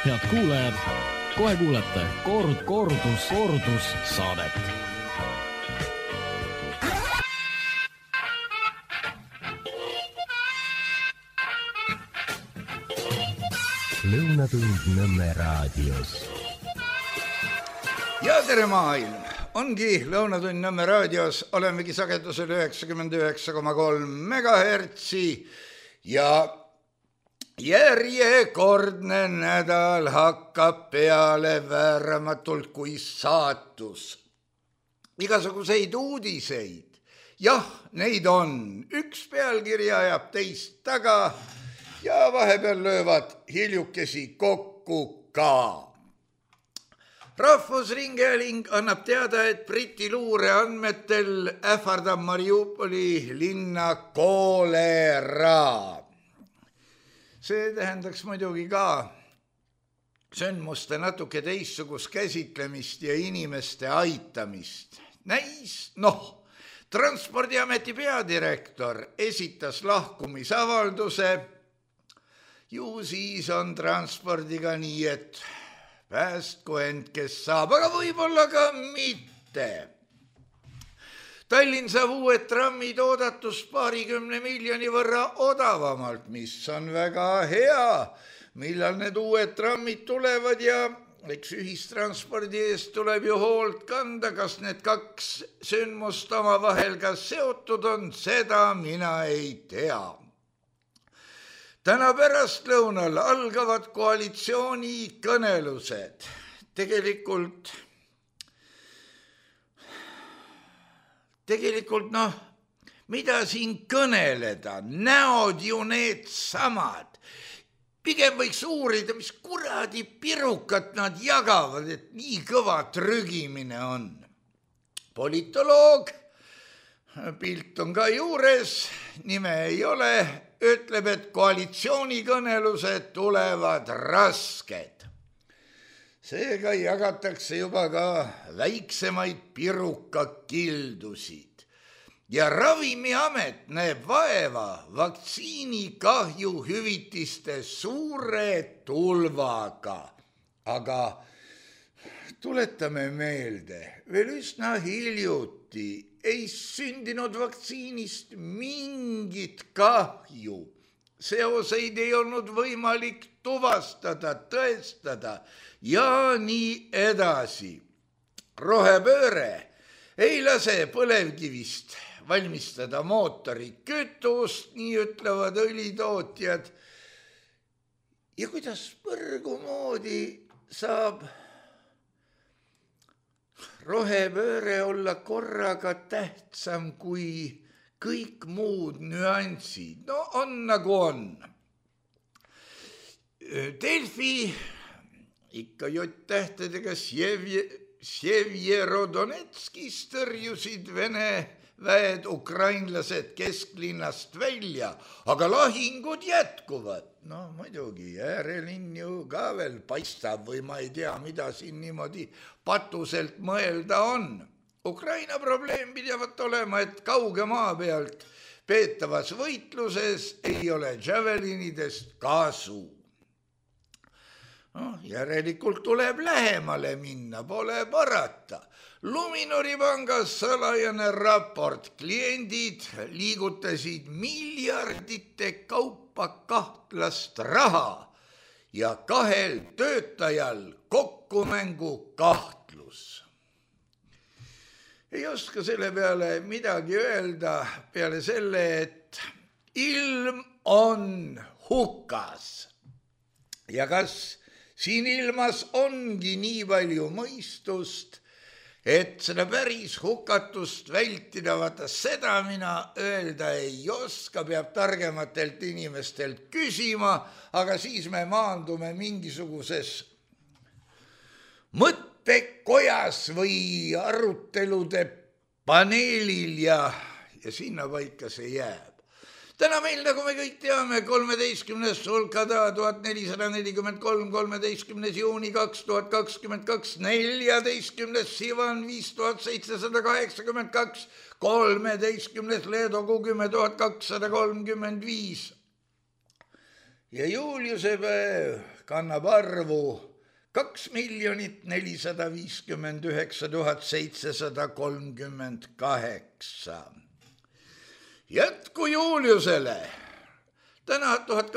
Head kuulajad, kohe kuulete kordus saadet. Lõunatund Nõmme raadios. Ja tere maailm! Ongi Lõunatund Nõmme raadios, olemegi sagedusel 99,3 megahertsi ja järjekordne nädal hakkab peale vääramatult kui saatus. Igasuguseid uudiseid. Jah, neid on. Üks pealkirja ajab teist taga ja vahepeal löövad hiljukesi kokku ka. Rahvusringhääling annab teada, et Briti luure andmetel ähvardab Mariupoli linna koolera. See tähendaks muidugi ka sündmuste natuke teistsugust käsitlemist ja inimeste aitamist. Transpordiameti peadirektor esitas lahkumisavalduse. Ju siis on transpordiga nii, et päästku end, kes saab, aga võib-olla ka mitte. Tallinn saab uued trammid oodatust 20 miljoni võrra odavamalt, mis on väga hea. Millal need uued trammid tulevad ja eks ühistranspordi eest tuleb ju hoolt kanda, kas need kaks sündmust omavahel ka seotud on, seda mina ei tea. Täna pärastlõunal algavad koalitsiooni kõnelused. Tegelikult mida siin kõneleda? Näod ju need samad. Pigem võiks uurida, mis kuradi pirukat nad jagavad, et nii kõva trügimine on. Politoloog, pilt on ka juures, nime ei ole, ütleb, et koalitsioonikõnelused tulevad rasked. Seega jagatakse juba ka väiksemaid pirukakildusid. Ja Ravimiamet näeb vaeva vaktsiinikahju hüvitiste suure tulvaga. Aga tuletame meelde, veel üsna hiljuti ei sündinud vaktsiinist mingit kahju. Seoseid ei olnud võimalik tuvastada, tõestada ja nii edasi. Rohepööre ei lase põlevkivist valmistada mootorikütust, nii ütlevad õlitootjad. Ja kuidas põrgu moodi saab rohepööre olla korraga tähtsam kui kõik muud nüansid? No on nagu on. Delfi, ikka J-tähtedega Sjevjerodonetskis tõrjusid Vene väed ukrainlased kesklinnast välja, aga lahingud jätkuvad. No muidugi, äärelinn ju ka veel paistab või ma ei tea, mida siin niimoodi patuselt mõelda on. Ukraina probleem pidavat olema, et kauge maa pealt peetavas võitluses ei ole javelinidest kasu. Järelikult tuleb lähemale minna, pole parata. Luminori pangas salajane raport. Kliendid liigutasid miljardite kaupa kahtlast raha ja 2 töötajal kokkumängu kahtlus. Ei oska selle peale midagi öelda peale selle, et ilm on hukas. Ja kas siin ilmas ongi nii palju mõistust, et seda päris hukatust vältida, vaata seda mina öelda ei oska, peab targematelt inimestelt küsima, aga siis me maandume mingisuguses mõttekojas või arutelude paneelil ja sinna paika see jääb. Täna meil, nagu me kõik teame, 13. Sulkada 1443, 13. juuni 2022, 14. Sivan 5782, 13. Leedogu 10235. ja Juliuse päev kannab arvu 2,459 738. Jätku Juliusele. Täna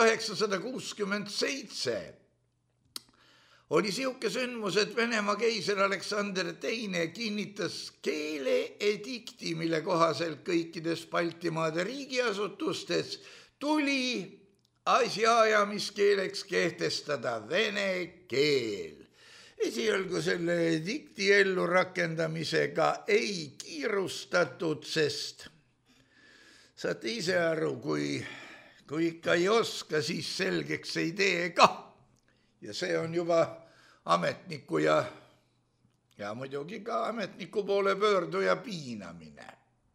1867 oli siuke sündmus, et Venemaa keiser Aleksander II kinnitas keeleedikti, mille kohaselt kõikides Baltimaade riigiasutustes tuli asjaajamiskeeleks kehtestada vene keel. Esialgu selle edikti ellu rakendamisega ei kiirustatud, sest saate ise aru, kui ikka ei oska, siis selgeks ei tee ka. Ja see on juba ametniku ja muidugi ka ametniku poole pöörduja piinamine.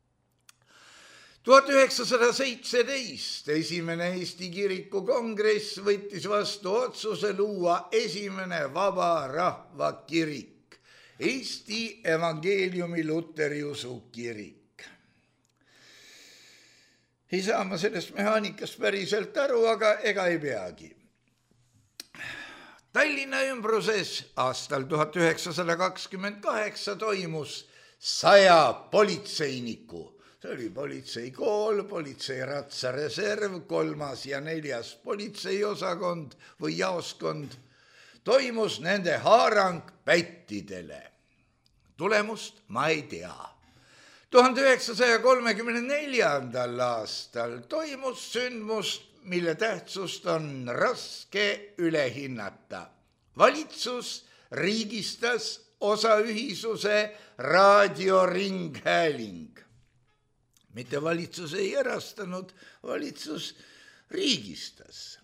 1917 esimene Eesti kiriku kongress võttis vastu otsuse luua esimene vaba rahvakirik, Eesti evangeeliumi luteri usu kirik. Ei saa ma sellest mehaanikast päriselt aru, aga ega ei peagi. Tallinna ümbruses aastal 1928 toimus 100 politseiniku. See oli politseikool, politseiratsareserv, 3. ja 4. politseiosakond või jaoskond. Toimus nende haarang pättidele. Tulemust ma ei tea. 1934. aastal toimus sündmus, mille tähtsust on raske üle hinnata. Valitsus riigistas osaühisuse raadioringhääling. Mitte valitsus ei erastanud, valitsus riigistas.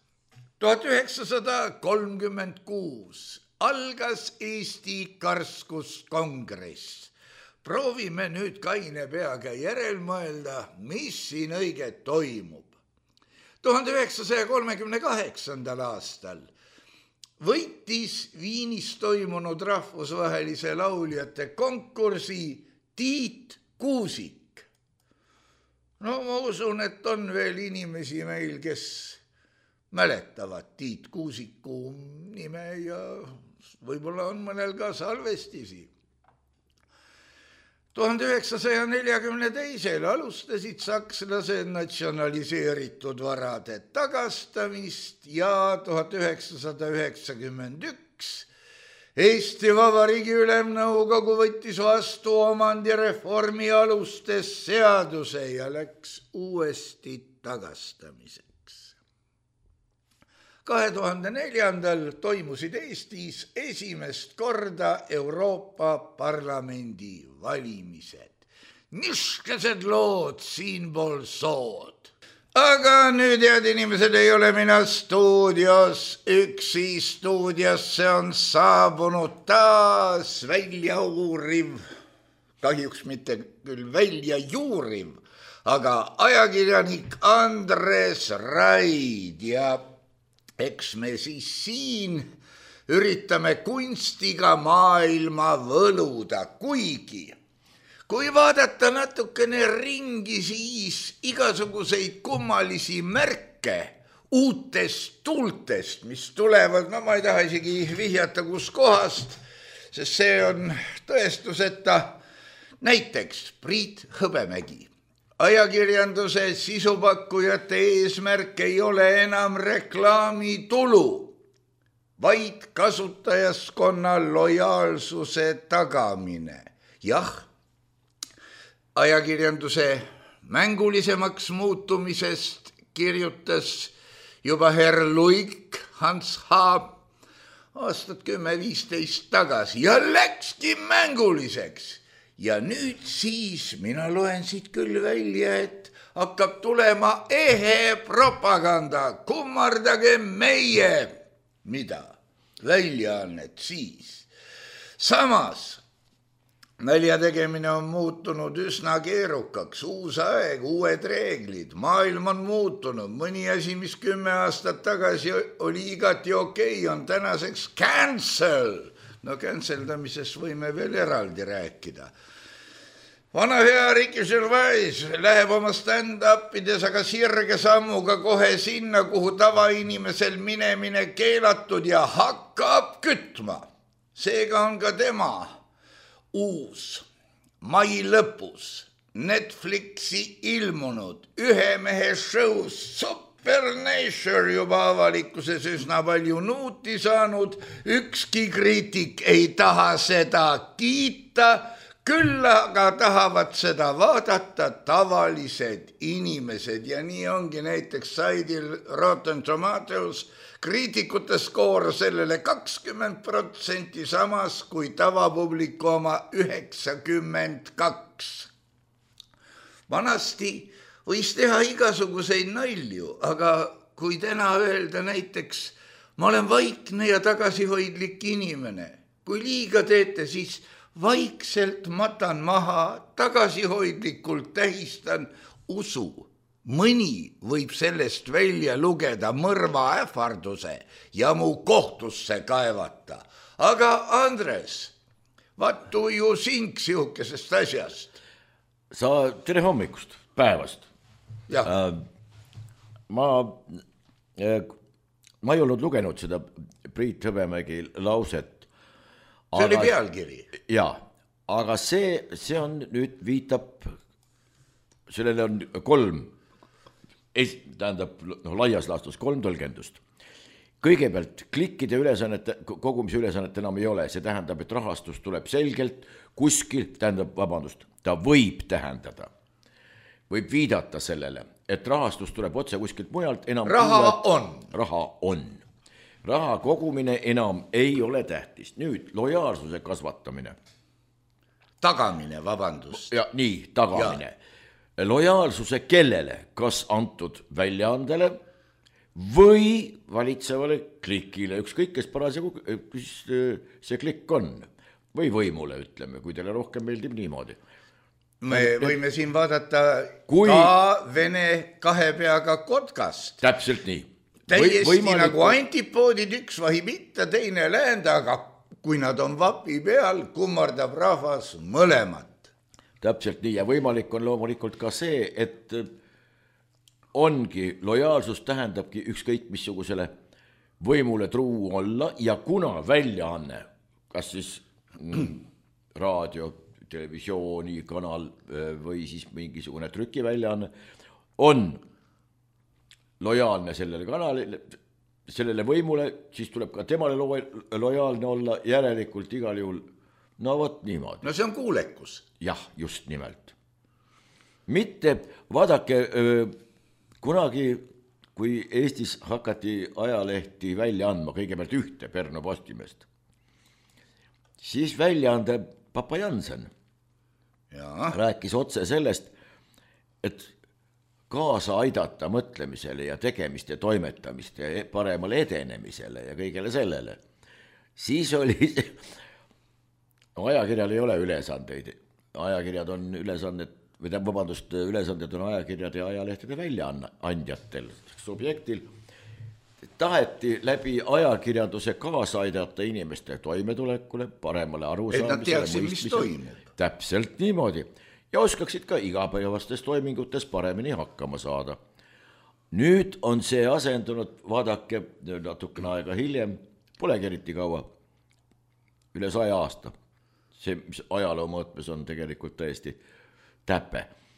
1936 algas Eesti Karskuskongress. Proovime nüüd kaine peaga järelmõelda, mis siin õiget toimub. 1938. aastal võitis Viinis toimunud rahvusvahelise lauljate konkursi Tiit Kuusik. No ma usun, et on veel inimesi meil, kes mäletavad Tiit Kuusiku nime ja võib-olla on mõnel ka salvestisi. 1942. alustasid sakslased natsionaliseeritud varade tagastamist ja 1991 Eesti Vabariigi Ülemnõukogu võttis vastu omandireformi alustes seaduse ja läks uuesti tagastamiseks. 2004. toimusid Eestis esimest korda Euroopa Parlamendi valimised. Niskesed lood siinpool sood. Aga nüüd, head inimesed, ei ole mina stuudios üksi. Stuudiosse on saabunud taas väljajuuriv, kahjuks mitte küll väljajuuriv, aga ajakirjanik Andres Raid ja eks me siis siin üritame kunstiga maailma võluda, kuigi kui vaadata natukene ringi, siis igasuguseid kummalisi märke uutest tuultest, mis tulevad, no ma ei taha isegi vihjata kus kohast, sest see on tõestuseta. Näiteks Priit Hõbemägi. Ajakirjanduse sisupakkujate eesmärk ei ole enam reklaamitulu, vaid kasutajaskonna lojaalsuse tagamine. Jah, ajakirjanduse mängulisemaks muutumisest kirjutas juba herr Luik Hans Haab aastat 10-15 tagasi ja läkski mänguliseks. Ja nüüd siis mina loen siit küll välja, et hakkab tulema ehe propaganda, kummardage meie, mida, väljaannet siis. Samas nalja tegemine on muutunud üsna keerukaks, uus aeg, uued reeglid, maailm on muutunud, mõni asi, mis 10 aastat tagasi oli igati okei, on tänaseks cancel. No canceldamisest võime veel eraldi rääkida. vana hea Ricky Gervais läheb oma stand-upides aga sirge sammuga kohe sinna, kuhu tavainimesel minemine keelatud ja hakkab kütma. Seega on ka tema uus mai lõpus Netflixi ilmunud ühe mehe show Supernature juba avalikkuses üsna palju nuuti saanud. Ükski kriitik ei taha seda kiita, küll aga tahavad seda vaadata tavalised inimesed ja nii ongi näiteks saidil Rotten Tomatoes kriitikute skoor sellele 20%, samas kui tavapubliku oma 92%. Vanasti võis teha igasuguseid nalju, aga kui täna öelda näiteks, ma olen vaikne ja tagasihoidlik inimene, kui liiga teete, siis vaikselt matan maha, tagasihoidlikult tähistan, usu. Mõni võib sellest välja lugeda mõrva ähvarduse ja mu kohtusse kaevata. Aga Andres, what do you think sihukesest asjast? Sa tere hommikust, päevast. Ma ei olnud lugenud seda Priit Hõbemägi lauset. See oli pealkiri. Jaa, aga see on nüüd viitab, sellele on laias laastus 3 tõlgendust. Kõigepealt klikkide ülesannete, kogumise ülesannet enam ei ole, see tähendab, et rahastus tuleb selgelt kuskil, ta võib tähendada, võib viidata sellele, et rahastus tuleb otse kuskilt mujalt, enam raha on. Raha kogumine enam ei ole tähtis. Nüüd lojaalsuse kasvatamine. Tagamine. Ja nii, tagamine. Ja. Lojaalsuse kellele, kas antud väljaandele või valitsevale klikile, ükskõik kes parasjagu see klikk on. Või võimule, ütleme, kui teile rohkem meeldib niimoodi. Me võime siin vaadata ka Vene 2 peaga kotkast. Täpselt nii. Täiesti nagu antipoodid, üks vahib itta, teine läända, aga kui nad on vapi peal, kummardab rahvas mõlemat. Täpselt nii ja võimalik on loomulikult ka see, et ongi lojaalsus tähendabki ükskõik missugusele võimule truu olla ja kuna väljaanne, kas siis raadio, televisiooni, kanal või siis mingisugune trükiväljaanne on lojaalne sellele kanalile, sellele võimule, siis tuleb ka temale lojaalne olla, järelikult igal juhul, no võt niimoodi. No see on kuulekus. Jah, just nimelt. Mitte, vaadake, kunagi, kui Eestis hakati ajalehti välja andma, kõigepealt ühte Pärnu Postimest, siis väljaande Papa Jansen rääkis otse sellest, et kaasa aidata mõtlemisele ja tegemiste toimetamiste ja paremale edenemisele ja kõigele sellele. Siis oli ajakirjal ei ole ülesandeid. Ajakirjad on ülesanded, ülesanded on ajakirjad ja ajalehtede väljaandjatel, subjektil. Taheti läbi ajakirjanduse kaasa aidata inimeste toimetulekule, paremale arusaamisele. Et nad teaksid, mis toimub. Täpselt niimoodi. Ja oskaksid ka igapäevastes toimingutes paremini hakkama saada. Nüüd on see asendunud, vaadake, natukene aega hiljem, polegi eriti kaua, üle 100 aasta. See, mis ajaloo mõõtmes on tegelikult täiesti täpe.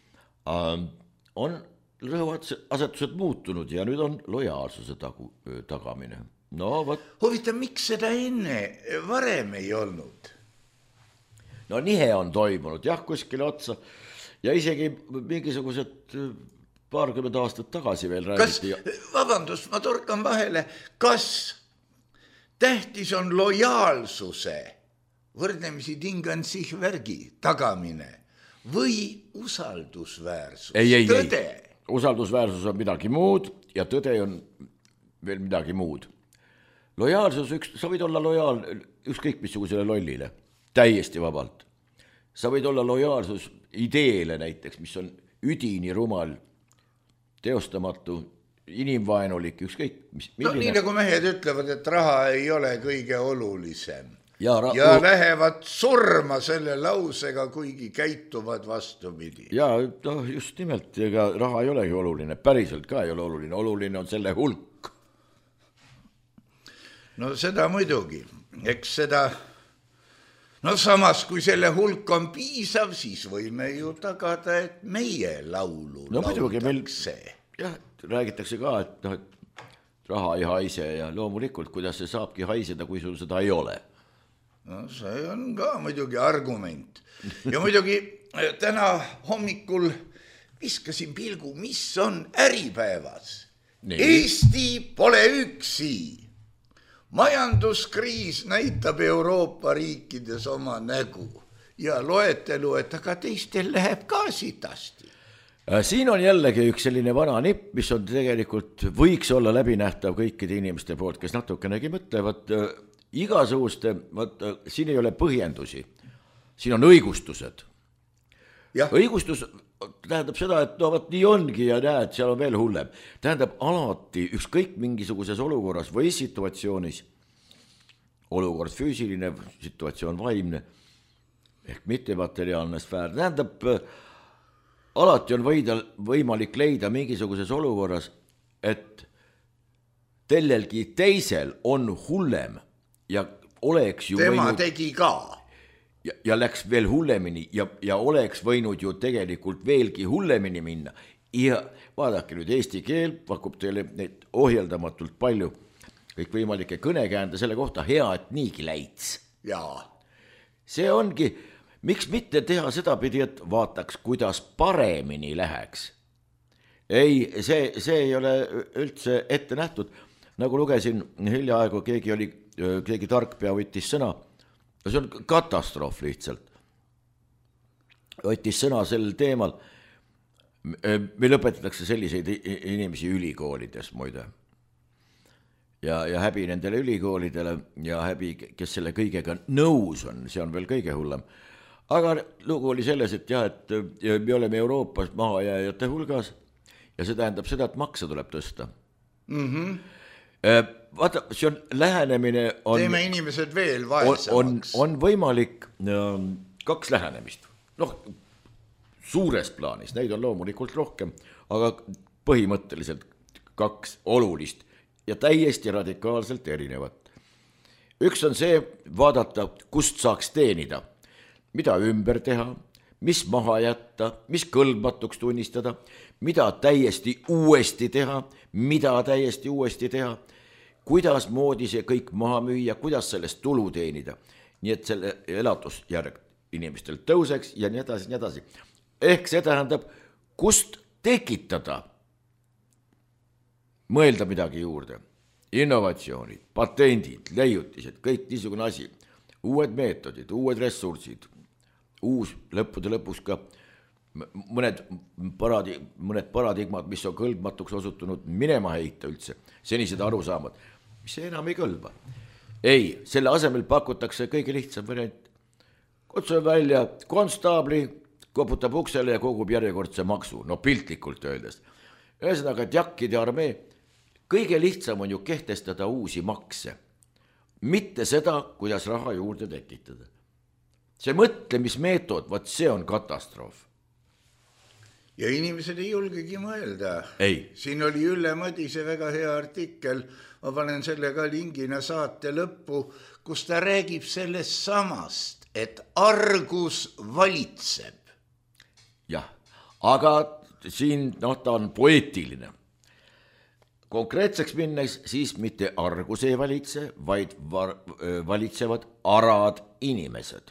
On rõhuasetused muutunud ja nüüd on lojaalsuse tagamine. No, huvitav, miks seda enne varem ei olnud? No nihe on toimunud, jah, kuskile otsa ja isegi mingisugused 20 aastat tagasi veel räägiti. Vabandust, ma torkan vahele, kas tähtis on lojaalsuse, võrdlemisi tingan sich värgi tagamine või usaldusväärsus, tõde? Usaldusväärsus on midagi muud ja tõde on veel midagi muud. Lojaalsus, sa võid olla lojaal ükskõik missugusele lollile. Täiesti vabalt. Sa võid olla lojaalsus ideele näiteks, mis on üdini rumal, teostamatu, inimvaenulik, ükskõik. No nii nagu mehed ütlevad, et raha ei ole kõige olulisem. ja lähevad surma selle lausega, kuigi käituvad vastupidi. Ja noh, just nimelt, ega raha ei olegi oluline, päriselt ka ei ole oluline, oluline on selle hulk. No seda muidugi, eks seda, no samas kui selle hulk on piisav, siis võime ju tagada, et meie laulu lauldakse. Jah, räägitakse ka, et raha ei haise ja loomulikult, kuidas see saabki haiseda, kui sul seda ei ole. No see on ka muidugi argument. Ja muidugi täna hommikul viskasin pilgu, mis on Äripäevas. Nii. Eesti pole üksi. Majanduskriis näitab Euroopa riikides oma nägu ja loetelu, et aga teistel läheb ka sitasti. Siin on jällegi üks selline vana nipp, mis on tegelikult võiks olla läbinähtav kõikide inimeste poolt, kes natukenegi mõtlevad igasuguste, siin ei ole põhjendusi, siin on õigustused. Ja. Õigustus tähendab seda, et no nii ongi ja näed, seal on veel hullem. Tähendab alati ükskõik mingisuguses olukorras või situatsioonis, olukord füüsiline, situatsioon vaimne, ehk mittemateriaalne sfäär, tähendab alati on võimalik leida mingisuguses olukorras, et tellelgi teisel on hullem ja oleks ju tema tegi ka. Ja läks veel hullemini ja oleks võinud ju tegelikult veelgi hullemini minna. Ja vaadake nüüd, eesti keel pakub teile neid ohjeldamatult palju kõik võimalike kõnekäände selle kohta, hea, et niigi läits. Jaa. See ongi, miks mitte teha seda pidi, et vaataks, kuidas paremini läheks. Ei, see ei ole üldse ette nähtud. Nagu lugesin hiljaaegu, keegi tarkpea võttis sõna, see on katastroof lihtsalt. Võttis sõna sel teemal, meil õpetatakse selliseid inimesi ülikoolides muide. Ja häbi nendele ülikoolidele ja häbi, kes selle kõigega nõus on, see on veel kõige hullem. Aga lugu oli selles, et jah, et me oleme Euroopas mahajääjate hulgas ja see tähendab seda, et makse tuleb tõsta. Vaata, see on lähenemine teeme inimesed veel vaesemaks. On võimalik kaks lähenemist. Noh, suures plaanis, neid on loomulikult rohkem, aga põhimõtteliselt kaks olulist ja täiesti radikaalselt erinevat. Üks on see vaadata, kust saaks teenida, mida ümber teha, mis maha jätta, mis kõlbmatuks tunnistada, mida täiesti uuesti teha, mida täiesti uuesti teha, kuidas moodi see kõik maha müüa, kuidas sellest tulu teenida. Nii et selle elatusjärg inimestel tõuseks ja nii edasi, nii edasi. Ehk see tähendab, kust tekitada, mõelda midagi juurde. Innovatsioonid, patendid, leiutised, kõik niisugune asi. Uued meetodid, uued ressursid, uus lõppude lõpus ka mõned paradigmad, mis on kõlbmatuks osutunud minema heita üldse, senised arusaamad, mis see enam ei kõlba. Ei, selle asemel pakutakse kõige lihtsam variant. Kutsume välja konstaabli, koputab uksele ja kogub järjekordse maksu, no piltlikult öeldes. Ühesõnaga, et jakkide armee, kõige lihtsam on ju kehtestada uusi makse, mitte seda, kuidas raha juurde tekitada. See mõtlemismeetod, vaat see on katastroof. Ja inimesed ei julgegi mõelda. Ei. Siin oli Ülle Madise väga hea artikkel, ma panen selle ka lingina saate lõppu, kus ta räägib sellest samast, et argus valitseb. Jah, aga siin ta on poeetiline. Konkreetseks minnes siis mitte argus ei valitse, vaid valitsevad arad inimesed.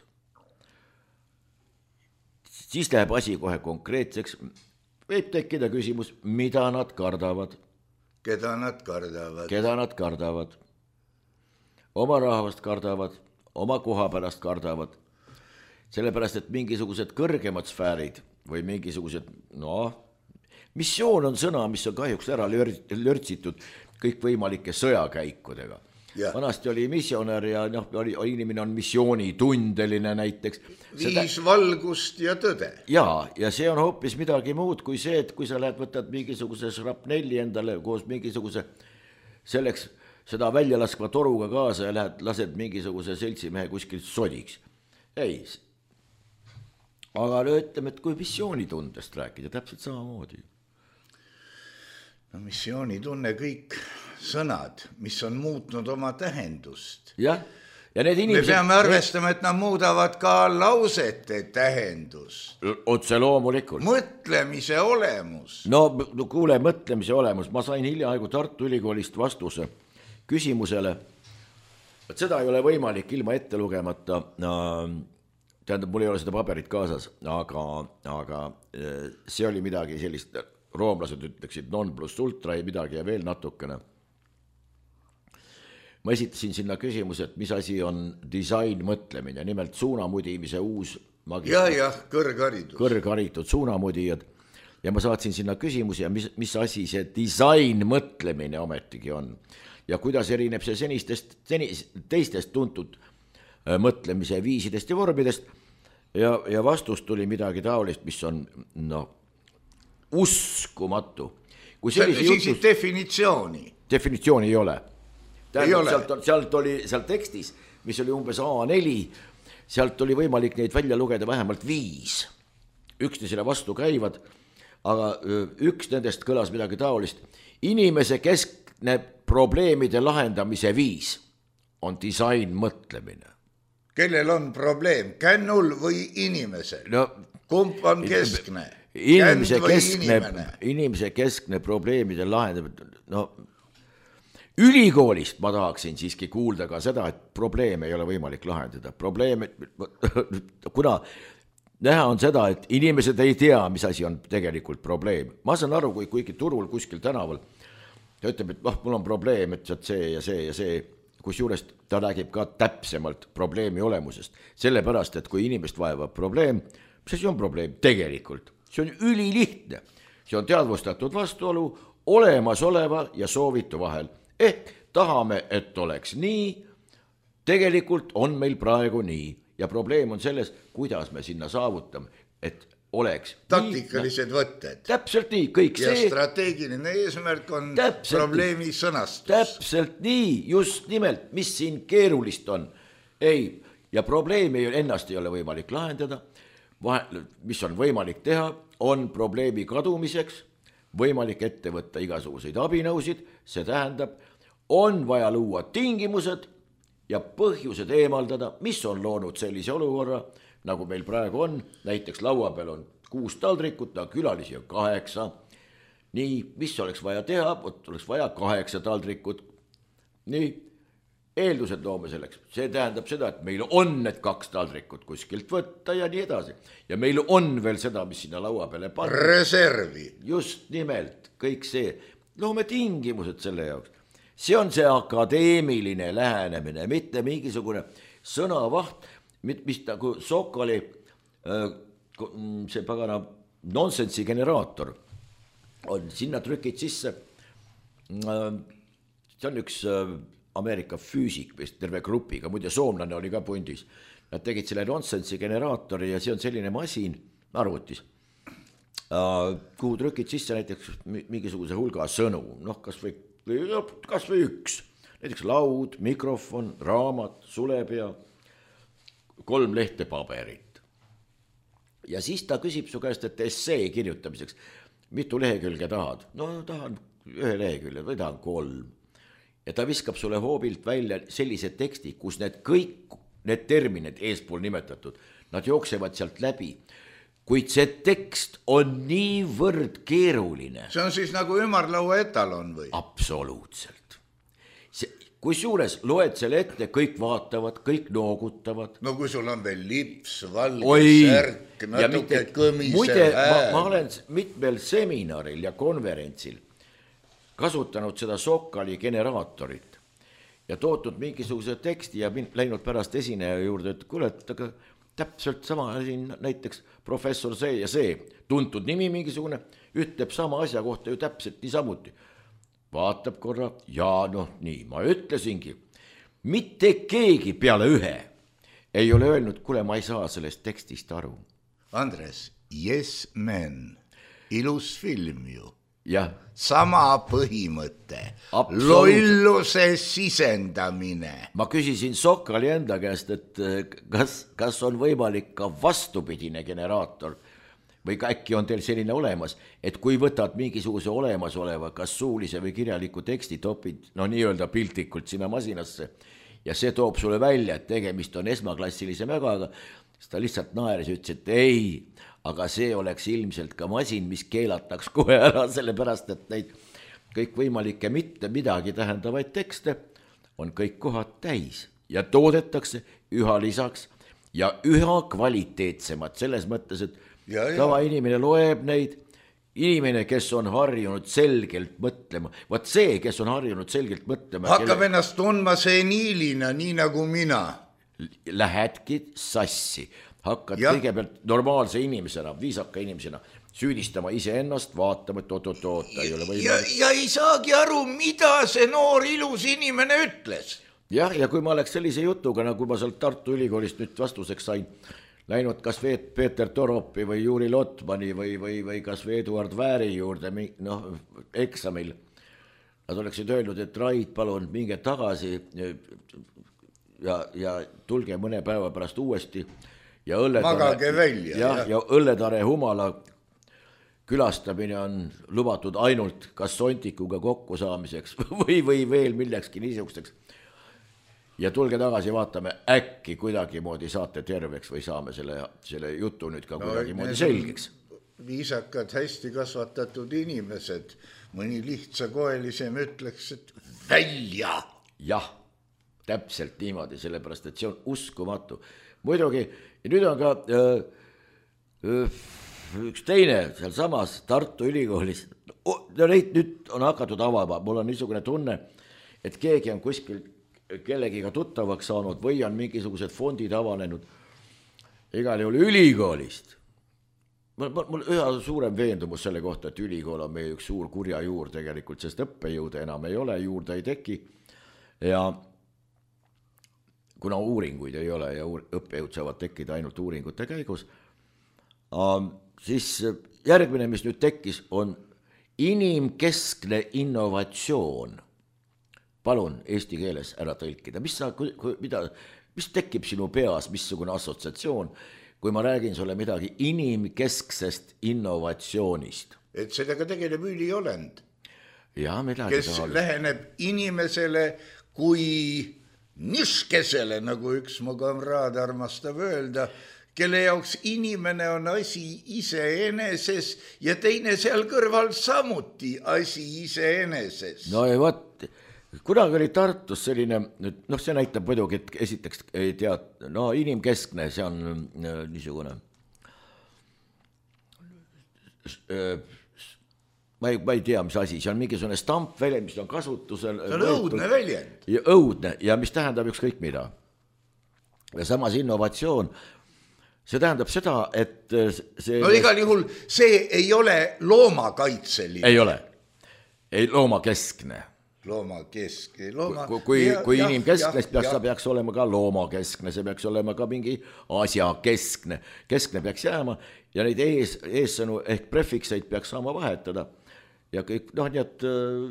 Siis läheb asi kohe konkreetseks. Võib tekkida küsimus, mida nad kardavad. Keda nad kardavad. Keda nad kardavad. Oma rahvast kardavad, oma koha pärast kardavad. Sellepärast, et mingisugused kõrgemad sfäärid või mingisugused, missioon on sõna, mis on kahjuks ära lörtsitud kõikvõimalike sõjakäikudega. Ja. Vanasti oli missionär ja inimene on missioonitundeline näiteks. Viis valgust ja tõde. Ja see on hoopis midagi muud kui see, et kui sa lähed võtad mingisuguse šrapnelli endale koos mingisuguse selleks seda välja laskva toruga kaasa ja lased mingisuguse seltsimehe kuskilt sodiks. Ei, aga ütleme, et kui missioonitundest rääkida, täpselt samamoodi. No missioonitunne kõik sõnad, mis on muutnud oma tähendust. Jah, ja need inimesed... Me peame arvestama, et nad muudavad ka lausete tähendust. Otse loomulikult. Mõtlemise olemus. No kuule, mõtlemise olemus. Ma sain hiljaaegu Tartu Ülikoolist vastuse küsimusele, et seda ei ole võimalik ilma ette lugemata, tähendab, mul ei ole seda paberit kaasas, aga see oli midagi sellist, roomlased ütleksid non plus ultra ja midagi ja veel natukene. Ma esitasin sinna küsimus, et mis asi on disain mõtlemine, nimelt suunamudimise uus jah, kõrgharitud suunamudijad. Ja ma saatsin sinna küsimusi ja mis asi see disain mõtlemine ometigi on. Ja kuidas erineb see teistest tuntud mõtlemise viisidest ja vormidest. Ja vastus tuli midagi taolist, mis on uskumatu. Siis definitsiooni ei ole. Sealt tekstis, mis oli umbes A4, sealt oli võimalik neid välja lugeda vähemalt 5. Üksteisele vastu käivad, aga üks nendest kõlas midagi taolist. Inimese keskne probleemide lahendamise viis on disain mõtlemine. Kellel on probleem, kännul või inimesel? Kumb on keskne? Inimese keskne probleemide lahendamine. Ülikoolist ma tahaksin siiski kuulda ka seda, et probleeme ei ole võimalik lahendada. Kuna näha on seda, et inimesed ei tea, mis asi on tegelikult probleem. Ma saan aru, kui kuigi turul kuskil tänaval ta ütleb, et mul on probleem, et see ja see ja see, kusjuures ta räägib ka täpsemalt probleemi olemusest. Sellepärast, et kui inimest vaevab probleem, mis asi on probleem tegelikult? See on ülilihtne. See on teadvustatud vastuolu olemasoleva ja soovitu vahel. Ehk tahame, et oleks nii, tegelikult on meil praegu nii. Ja probleem on selles, kuidas me sinna saavutame, et oleks taktikalised võtted. Täpselt nii, kõik ja see. Ja strateegiline eesmärk on probleemi sõnastus. Täpselt nii, just nimelt, mis siin keerulist on. Ei, ja probleemi ennast ei ole võimalik lahendada. Mis on võimalik teha, on probleemi kadumiseks, võimalik ette võtta igasuguseid abinõusid, see tähendab, on vaja luua tingimused ja põhjused eemaldada, mis on loonud sellise olukorra, nagu meil praegu on, näiteks laua peal on 6 taldrikut, külalisi on 8. Nii, mis oleks vaja teha, oleks vaja 8 taldrikut. Nii, eeldused loome selleks. See tähendab seda, et meil on need 2 taldrikut kuskilt võtta ja nii edasi. Ja meil on veel seda, mis sinna laua peale panna. Reservi. Just nimelt, kõik see. Loome tingimused selle jaoks. See on see akadeemiline lähenemine, mitte mingisugune sõnavaht, mis nagu Sokali, see pagana nonsensi generaator on, sinna trükid sisse, see on üks Ameerika füüsik, terve grupiga, muide soomlane oli ka pundis. Nad tegid selle nonsensi generaatori ja see on selline masin arvutis, kuhu trükid sisse näiteks mingisuguse hulga sõnu, kas või üks, näiteks laud, mikrofon, raamat, sulepea, 3 lehte paberit. Ja siis ta küsib su käest, et essee kirjutamiseks, mitu lehekülge tahad? Tahan 1 lehekülje või tahan 3. Ja ta viskab sulle hoobilt välja sellise teksti, kus kõik need terminid eespool nimetatud, nad jooksevad sealt läbi. Kuid see tekst on niivõrd keeruline. See on siis nagu ümarlaua etalon või? Absoluutselt. Kui suures loed selle ette, kõik vaatavad, kõik noogutavad. No kui sul on veel lips, valge särk, natuke kõmisel hääl. Ma olen mitmel seminaril ja konverentsil kasutanud seda Sokali generaatorit ja tootud mingisuguse teksti ja läinud pärast esineja juurde, et kuule, aga täpselt sama siin näiteks professor see ja see, tuntud nimi mingisugune, ütleb sama asja kohta ju täpselt niisamuti. Vaatab korra ja nii, ma ütlesingi, mitte keegi peale 1 ei ole öelnud, kuule, ma ei saa sellest tekstist aru. Andres, Yes Men, ilus film ju. jah, sama põhimõte, Absoluutselt. lolluse sisendamine. ma küsisin Sokali enda käest, et kas on võimalik ka vastupidine generaator või ka äkki on teil selline olemas, et kui võtad mingisuguse olemasoleva, kas suulise või kirjaliku teksti, topid no nii-öelda piltlikult sinna masinasse ja see toob sulle välja, et tegemist on esmaklassilise mögaga, siis ta lihtsalt naeris ja ütles, et ei, aga see oleks ilmselt ka masin, mis keelataks kohe ära, sellepärast et neid kõikvõimalikke mitte midagi tähendavaid tekste on kõik kohad täis ja toodetakse üha lisaks ja üha kvaliteetsemad selles mõttes, et tavainimene loeb neid, inimene, kes on harjunud selgelt mõtlema, vaat see, kes on harjunud selgelt mõtlema, hakkab ennast tundma seniilina, nii nagu mina. Lähedki sassi, hakkad kõigepealt normaalse inimesena, viisaka inimesena süüdistama iseennast, vaatama, et oot, ei ole võimalik. Ja ei saagi aru, mida see noor ilus inimene ütles. Ja kui ma oleks sellise jutuga, nagu ma sealt Tartu Ülikoolist nüüd vastuseks sain, läinud kas Peeter Toropi või Juri Lotmani või kas või Eduard Vääri juurde eksamil. Nad oleksid öelnud, et Raid, palun minge tagasi ja tulge mõne päeva pärast uuesti ja magage välja. Ja Õlletare Humala külastamine on lubatud ainult kas Sontikuga kokkusaamiseks või veel millekski niisugusteks. Ja tulge tagasi, vaatame, äkki kuidagimoodi saate terveks või saame selle jutu nüüd ka kuidagimoodi selgeks. Viisakad, hästi kasvatatud inimesed, mõni lihtsakoelisem ütleks, et välja. Jah, täpselt niimoodi, sellepärast, et see on uskumatu. Muidugi, ja nüüd on ka üks teine seal samas Tartu Ülikoolis, neid nüüd on hakatud avama, mul on niisugune tunne, et keegi on kuskil kellegiga tuttavaks saanud või on mingisugused fondid avanenud igal juhul ülikoolist. Mul üha suurem veendumus selle kohta, et ülikool on meie üks suur kurja juur tegelikult, sest õppejõude enam ei ole, juurde ei teki ja kuna uuringuid ei ole ja õppejõud saavad tekkida ainult uuringute käigus, siis järgmine, mis nüüd tekkis, on inimkeskne innovatsioon. Palun eesti keeles ära tõlkida. Mis tekib sinu peas, missugune assotsiatsioon, kui ma räägin sulle midagi inimkesksest innovatsioonist? Et sellega tegeleb üliolend, kes läheneb inimesele kui niškesele, nagu üks mu kamraad armastab öelda, kelle jaoks inimene on asi iseeneses ja teine seal kõrval samuti asi iseeneses. No ei võt, kunagi oli Tartus selline, see näitab muidugi, et esiteks ei tead, inimkeskne, see on niisugune, ma ei tea, mis asi, see on mingisugune stampväljend, mis on kasutusel. See on õudne väljend. Ja õudne, ja mis tähendab ükskõik mida. Ja samas innovatsioon, see tähendab seda, et see... No igal juhul see ei ole loomakaitseline. Ei ole, ei loomakeskne. Kui inimkeskne, peaks olema ka loomakeskne, see peaks olema ka mingi asjakeskne. Keskne peaks jääma ja neid eessõnu ehk prefikseid peaks saama vahetada. Ja kõik, nii et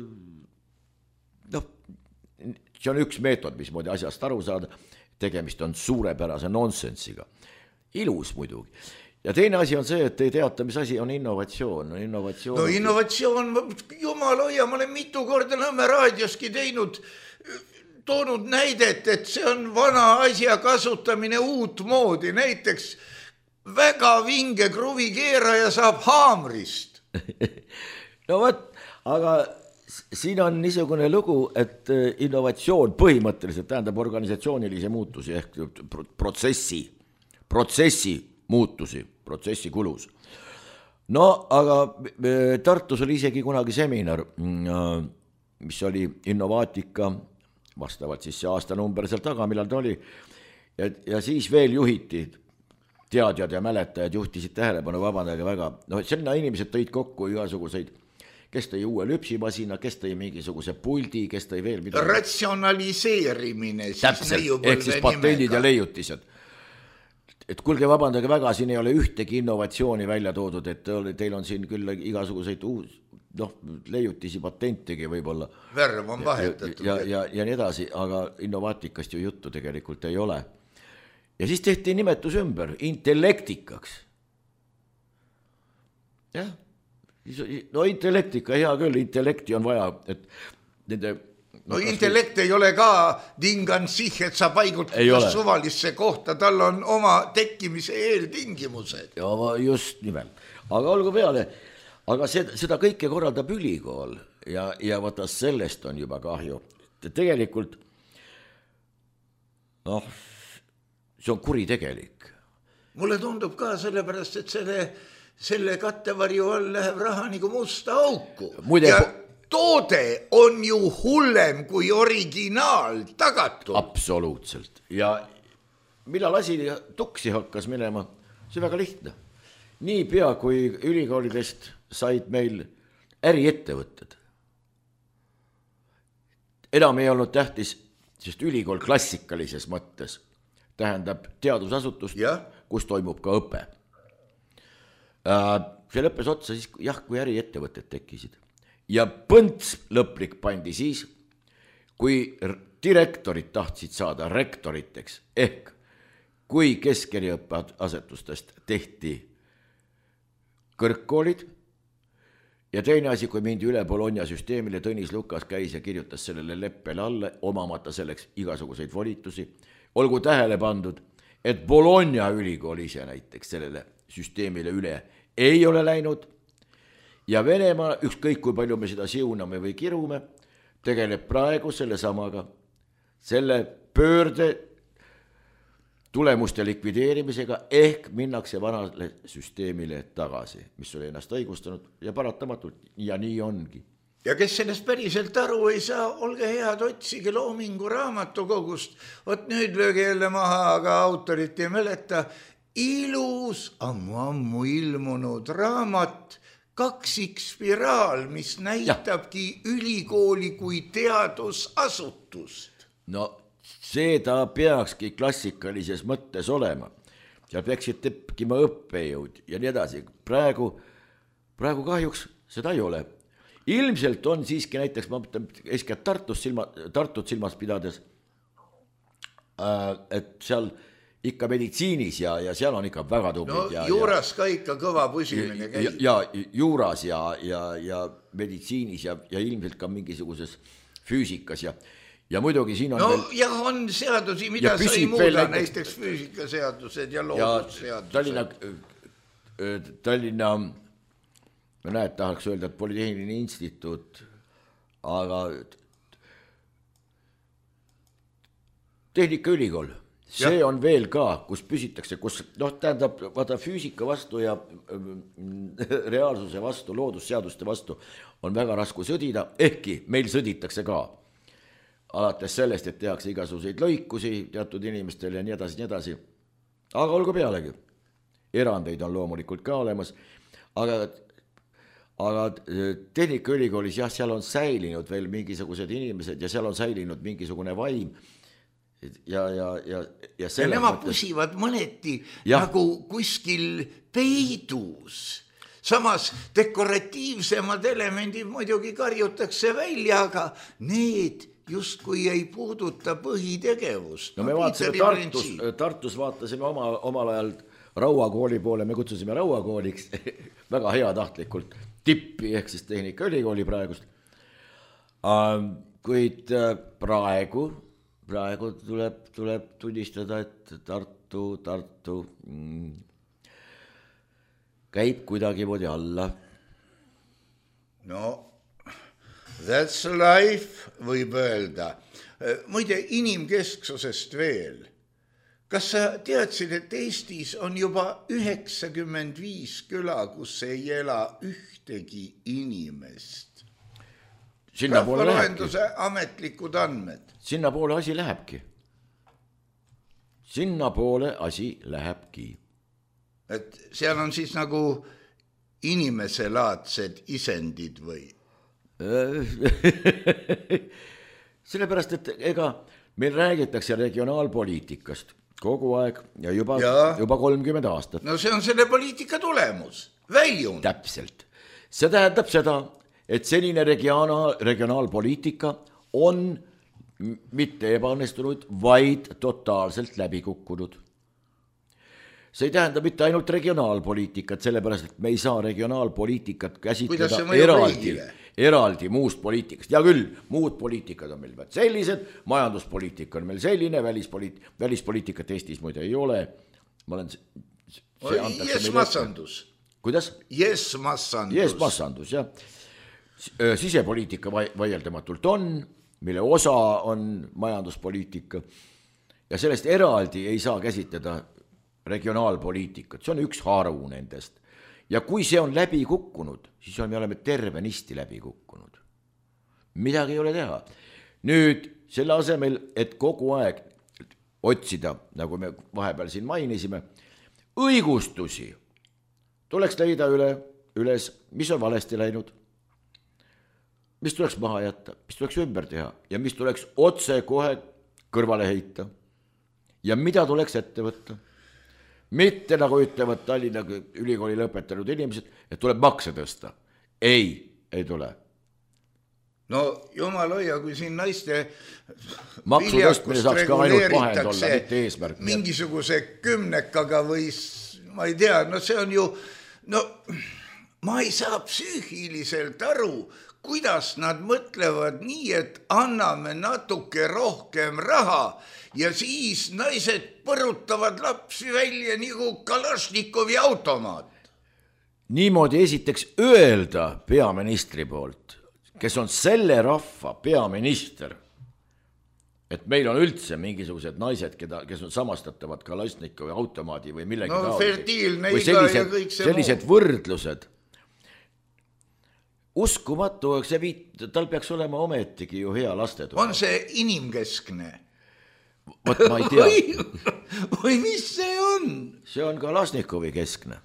see on üks meetod, mismoodi asjast aru saada. Tegemist on suurepärase nonsensiga. Ilus muidugi. Ja teine asi on see, et ei teata, mis asi on innovatsioon. Innovatsioon, jumal hoia, ma olen mitu korda Nõmme raadioski toonud näidet, et see on vana asja kasutamine uut moodi. Näiteks väga vinge kruvikeeraja saab haamrist. No võt, aga siin on niisugune lugu, et innovatsioon põhimõtteliselt tähendab organisatsioonilise muutusi ehk protsessi muutusi, protsessi kulus. No, aga Tartus oli isegi kunagi seminar, mis oli innovaatika, vastavalt siis see aastanumber seal taga, millal ta oli, ja siis veel juhiti, teadjad ja mäletajad juhtisid tähelepanu, vabandage väga, sinna inimesed tõid kokku igasuguseid, kes tõi uue lüpsimasina, kes tõi mingisuguse puldi, kes tõi veel midagi. Ratsionaliseerimine. Täpselt, ehk siis patendid ja leiutised. Et kuulge, vabandage väga, siin ei ole ühtegi innovatsiooni välja toodud, et teil on siin küll igasuguseid leiutisi patentigi võib-olla. Värv on vahetatud. Ja nii edasi, aga innovaatikast ju juttu tegelikult ei ole. Ja siis tehti nimetus ümber intellektikaks. Jah, no intellektika, hea küll, intellekti on vaja, et nende... No intellekt ei ole ka tingan sih, et sa paigutad suvalisse kohta, tal on oma tekkimise eeltingimused. Ja just nimelt, aga olgu peale, aga seda kõike korraldab ülikool ja vaata sellest on juba kahju. Tegelikult, see on kuritegelik. Mulle tundub ka sellepärast, et selle kattevarju all läheb raha nagu musta auku. Ja toode on ju hullem kui originaal tagatud. Absoluutselt. Ja millal asi tuksi hakkas minema, see väga lihtne. Nii pea kui ülikoolidest said meil äriettevõtted. Enam ei olnud tähtis, sest ülikool klassikalises mõttes tähendab teadusasutust, kus toimub ka õpe. See lõppes otsa siis, kui äriettevõtted tekkisid. Ja põnts lõplik pandi siis, kui direktorid tahtsid saada rektoriteks, ehk kui keskeriõppe asetustest tehti kõrgkoolid ja teine asi, kui mindi üle Bologna süsteemile, Tõnis Lukas käis ja kirjutas sellele leppele alle, omamata selleks igasuguseid volitusi. Olgu tähele pandud, et Bologna ülikool ise näiteks sellele süsteemile üle ei ole läinud ja Venemaa, ükskõik kui palju me seda siuname või kirume, tegeleb praegu selle samaga, selle pöörde tulemuste likvideerimisega ehk minnakse vanale süsteemile tagasi, mis oli ennast õigustanud ja paratamatult ja nii ongi. Ja kes sellest päriselt aru ei saa, olge head, otsige Loomingu raamatukogust, vot nüüd lööge jälle maha, aga autorit ei mäleta, ilus ammu ilmunud raamat Kaksikspiraal, mis näitabki ülikooli kui teadusasutust. No see ta peakski klassikalises mõttes olema. Seal peaksid tekkima õppejõud ja nii edasi. Praegu kahjuks seda ei ole. Ilmselt on siiski näiteks, ma mõtlen, eeskätt Tartut silmas pidades, et seal ikka meditsiinis ja seal on ikka väga tublid. No juuras ka ikka kõva püsimine käib. Ja juuras ja meditsiinis ja ilmselt ka mingisuguses füüsikas ja muidugi siin on jah, on seadusi, mida sa ei muuda, näiteks füüsikaseadused ja loodusseadused. Tallinna, ma näed, tahaks öelda, et Polütehniline instituut, aga Tehnikaülikool. See on veel ka, kus püsitakse, kus tähendab, vaata füüsika vastu ja reaalsuse vastu, loodusseaduste vastu on väga raske sõdida, ehkki meil sõditakse ka. Alates sellest, et tehakse igasuguseid lõikusi teatud inimestele ja nii edasi. Aga olgu pealegi. Erandeid on loomulikult ka olemas, aga Tehnikaülikoolis seal on säilinud veel mingisugused inimesed ja seal on säilinud mingisugune vaim. Ja nemad püsivad mõneti nagu kuskil peidus. Samas dekoratiivsemad elemendid muidugi karjutakse välja, aga need justkui ei puuduta põhitegevust. No me vaatasime Tartus vaatasime omal ajal Raua kooli poole, me kutsusime Raua kooliks väga heatahtlikult tippi ehk siis Tehnikaülikooli praegust. Kuid praegu tuleb tunnistada, et Tartu käib kuidagi moodi alla. No, that's life, võib öelda. Muide, inimkesksusest veel. Kas sa teadsid, et Eestis on juba 95 küla, kus ei ela ühtegi inimest? Rahvaloenduse ametlikud andmed. Sinnapoole asi lähebki. Et seal on siis nagu inimeselaadsed isendid või? Sellepärast, et ega meil räägitakse regionaalpoliitikast kogu aeg ja juba 30 aastat. No see on selle poliitika tulemus, väljund. Täpselt. See tähendab seda, et senine regionaalpoliitika on mitte ebaõnnestunud, vaid totaalselt läbi kukkunud. see ei tähenda mitte ainult regionaalpoliitikat, sellepärast et me ei saa regionaalpoliitikat käsitleda eraldi muust poliitikast. Hea küll, muud poliitikad on meil sellised, majanduspoliitika on meil selline, välispoliitikat Eestis muide ei ole. Ma olen Massandus. Kuidas? Massandus, jah. Sisepoliitika vaieldamatult on, mille osa on majanduspoliitika ja sellest eraldi ei saa käsitleda regionaalpoliitikat, see on üks haru nendest. Ja kui see on läbi kukkunud, siis me oleme tervenisti läbi kukkunud. Midagi ei ole teha. Nüüd selle asemel, et kogu aeg otsida, nagu me vahepeal siin mainisime, õigustusi, tuleks leida üles, mis on valesti läinud, mis tuleks maha jätta, mis tuleks ümber teha ja mis tuleks otse kohe kõrvale heita ja mida tuleks ette võtta. Mitte nagu ütlevad Tallinna ülikooli lõpetanud inimesed, et tuleb makse tõsta. Ei tule. No jumal hoia, kui siin naiste maksu tõstmine saaks ka ainult vahend olla, mitte eesmärk. Mingisuguse kümnekaga või ma ei tea, no see on ju, no ma ei saa psüühiliselt aru, kuidas nad mõtlevad nii, et anname natuke rohkem raha ja siis naised põrutavad lapsi välja nagu Kalašnikovi automaat. Niimoodi esiteks öelda peaministri poolt, kes on selle rahva peaminister, et meil on üldse mingisugused naised, kes on samastatavad Kalašnikovi automaadi või millegi või sellised võrdlused. Uskumatu, tal peaks olema ometigi ju hea lastetuba. On see inimkeskne? Võt ma ei tea. Või mis see on? See on Kalašnikovi keskne.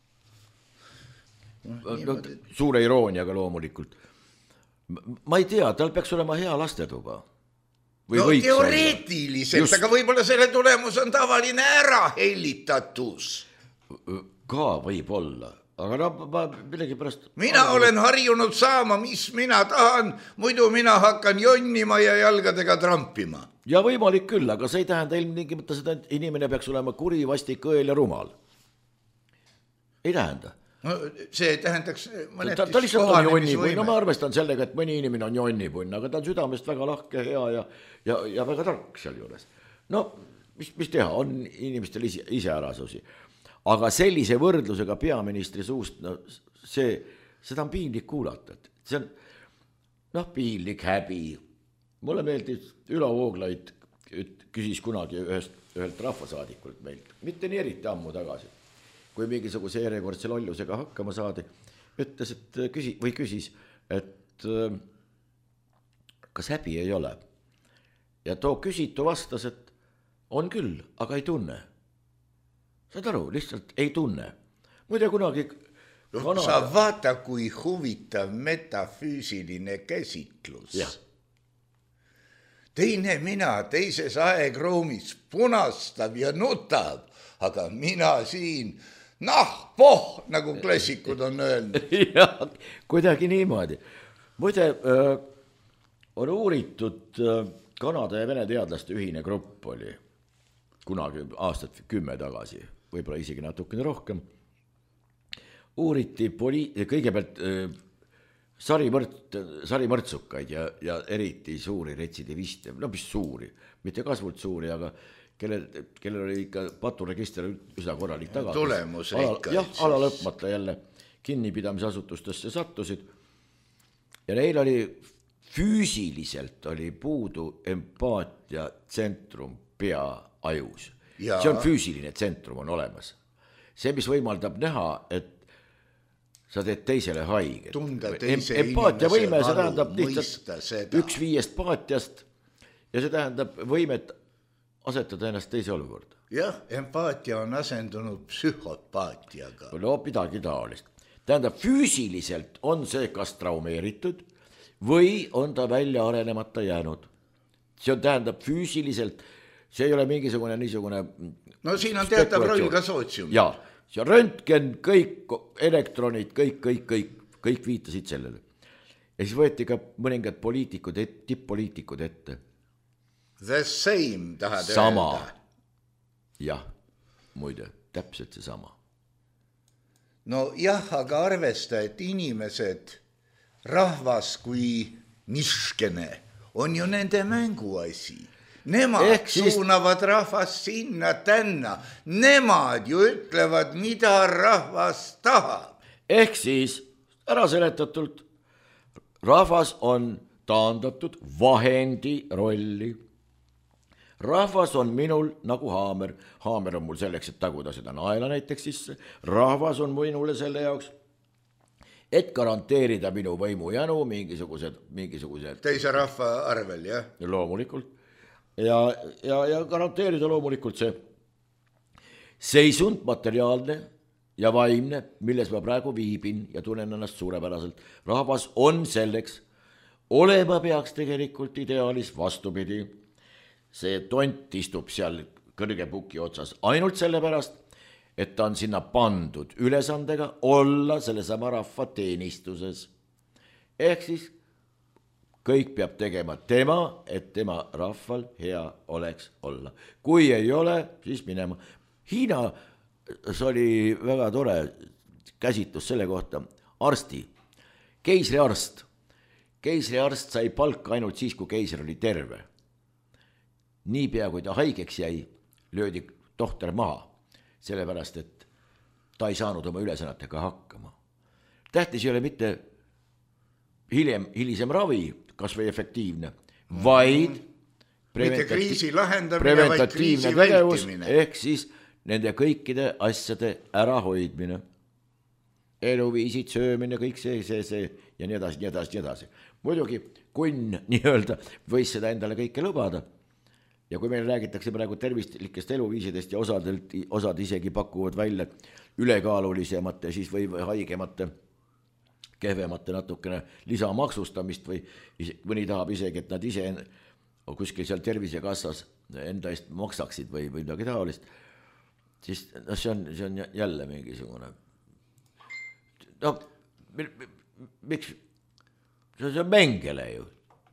Suure irooniaga loomulikult. Ma ei tea, tal peaks olema hea lastetuba. No teoreetiliselt, aga võib-olla selle tulemus on tavaline ärahellitatus. Ka võib olla. Aga pärast... Mina olen harjunud saama, mis mina tahan, muidu mina hakkan jonnima ja jalgadega trampima. Ja võimalik küll, aga see ei tähenda ilmtingimata seda, et inimene peaks olema kuri, vastik, õel ja rumal. Ei tähenda. No, see tähendaks ta lihtsalt on jonnipunn, no ma arvestan sellega, et mõni inimene on jonnipunn, aga ta on südamest väga lahke, hea ja väga tark seal juures. No, mis teha, on inimestel ise ärasusi. Aga sellise võrdlusega peaministri suust, no seda on piinlik kuulata. See on piinlik häbi. Mulle meeldis Ülo Vooglaid küsis kunagi ühelt rahvasaadikult meilt, mitte nii eriti ammu tagasi, kui mingisuguse järjekordse lollusega hakkama saadi, ütles, et küsis, et kas häbi ei ole. Ja too küsitu vastas, et on küll, aga ei tunne. Saad aru, lihtsalt ei tunne. Muide kunagi... Sa vaata, kui huvitav metafüüsiline käsitlus. Ja. Teine mina teises aegruumis punastab ja nutab, aga mina siin nagu klassikud on öelnud. Ja, kuidagi niimoodi. Muide, on uuritud Kanada ja Vene teadlaste ühine grupp oli kunagi aastat 10 tagasi. Võib-olla isegi natukene rohkem, uuriti kõigepealt sarimõrtsukaid ja eriti suuri retsidiviste, no mis suuri, mitte kasvult suuri, aga kellel oli ikka paturegister üsna korralik tagasi. Tulemusrikkaid. Jah, alalõpmata jälle kinnipidamisasutustesse sattusid ja neil oli füüsiliselt oli puudu empaatia tsentrum pea ajus. Ja. See on füüsiline tsentrum on olemas. See, mis võimaldab näha, et sa teed teisele haiget. Tunda teise empaatia võime, see tähendab lihtsalt 1/5 paatiast ja see tähendab võimet asetada ennast teise olukorda. Jah, empaatia on asendunud psühhopaatiaga. No midagi taolist. Tähendab, füüsiliselt on see kas traumeeritud või on ta välja arenemata jäänud. See on tähendab füüsiliselt. See ei ole mingisugune niisugune... No siin on teatav roll ka sootsium. Jaa, see röntgen, kõik elektronid, kõik viitasid sellele. ja siis võeti ka mõningad poliitikud, tipp-poliitikud ette. The same tahad sama. öelda. Jah, muide, täpselt see sama. No jah, aga arvesta, et inimesed, rahvas kui niškene on ju nende mänguasi. Nemad suunavad rahvast sinna tänna. Nemad ju ütlevad, mida rahvas tahab. Ehk siis ära seletatult, rahvas on taandatud vahendi rolli. Rahvas on minul nagu haamer. Haamer on mul selleks, et taguda seda naela näiteks sisse. Rahvas on minule selle jaoks, et garanteerida minu võimu jänu mingisugused teise rahva arvel, jah? Loomulikult. Ja garanteerida loomulikult see seisund materiaalne ja vaimne, milles ma praegu viibin ja tunnen ennast suurepäraselt. Rahvas on selleks, olema peaks tegelikult ideaalis vastupidi. See tont istub seal kõrge puki otsas ainult sellepärast, et ta on sinna pandud ülesandega olla sellesama rahva teenistuses. Ehk siis kõik peab tegema tema, et tema rahval hea oleks olla. Kui ei ole, siis minema. Hiinas oli väga tore käsitlus selle kohta. Arsti, keisriarst. Keisriarst sai palka ainult siis, kui keisri oli terve. Niipea, kui ta haigeks jäi, löödi tohter maha, sellepärast, et ta ei saanud oma ülesannetega hakkama. Tähtis ei ole mitte hilisem ravi, kas või efektiivne, vaid preventatiivne tegevus, ehk siis nende kõikide asjade ärahoidmine. Eluviisid, söömine, kõik see ja nii edasi. Muidugi kunn nii-öelda võis seda endale kõike lubada. Ja kui meil räägitakse praegu tervistlikest eluviisidest ja osad isegi pakuvad välja ülekaalulisemate siis või haigemate, kehvemate natukene lisamaksustamist või mõni tahab isegi, et nad ise kuskil seal tervisekassas enda eest maksaksid või midagi taolist, siis see on jälle mingisugune. No, miks? See on mängele ju.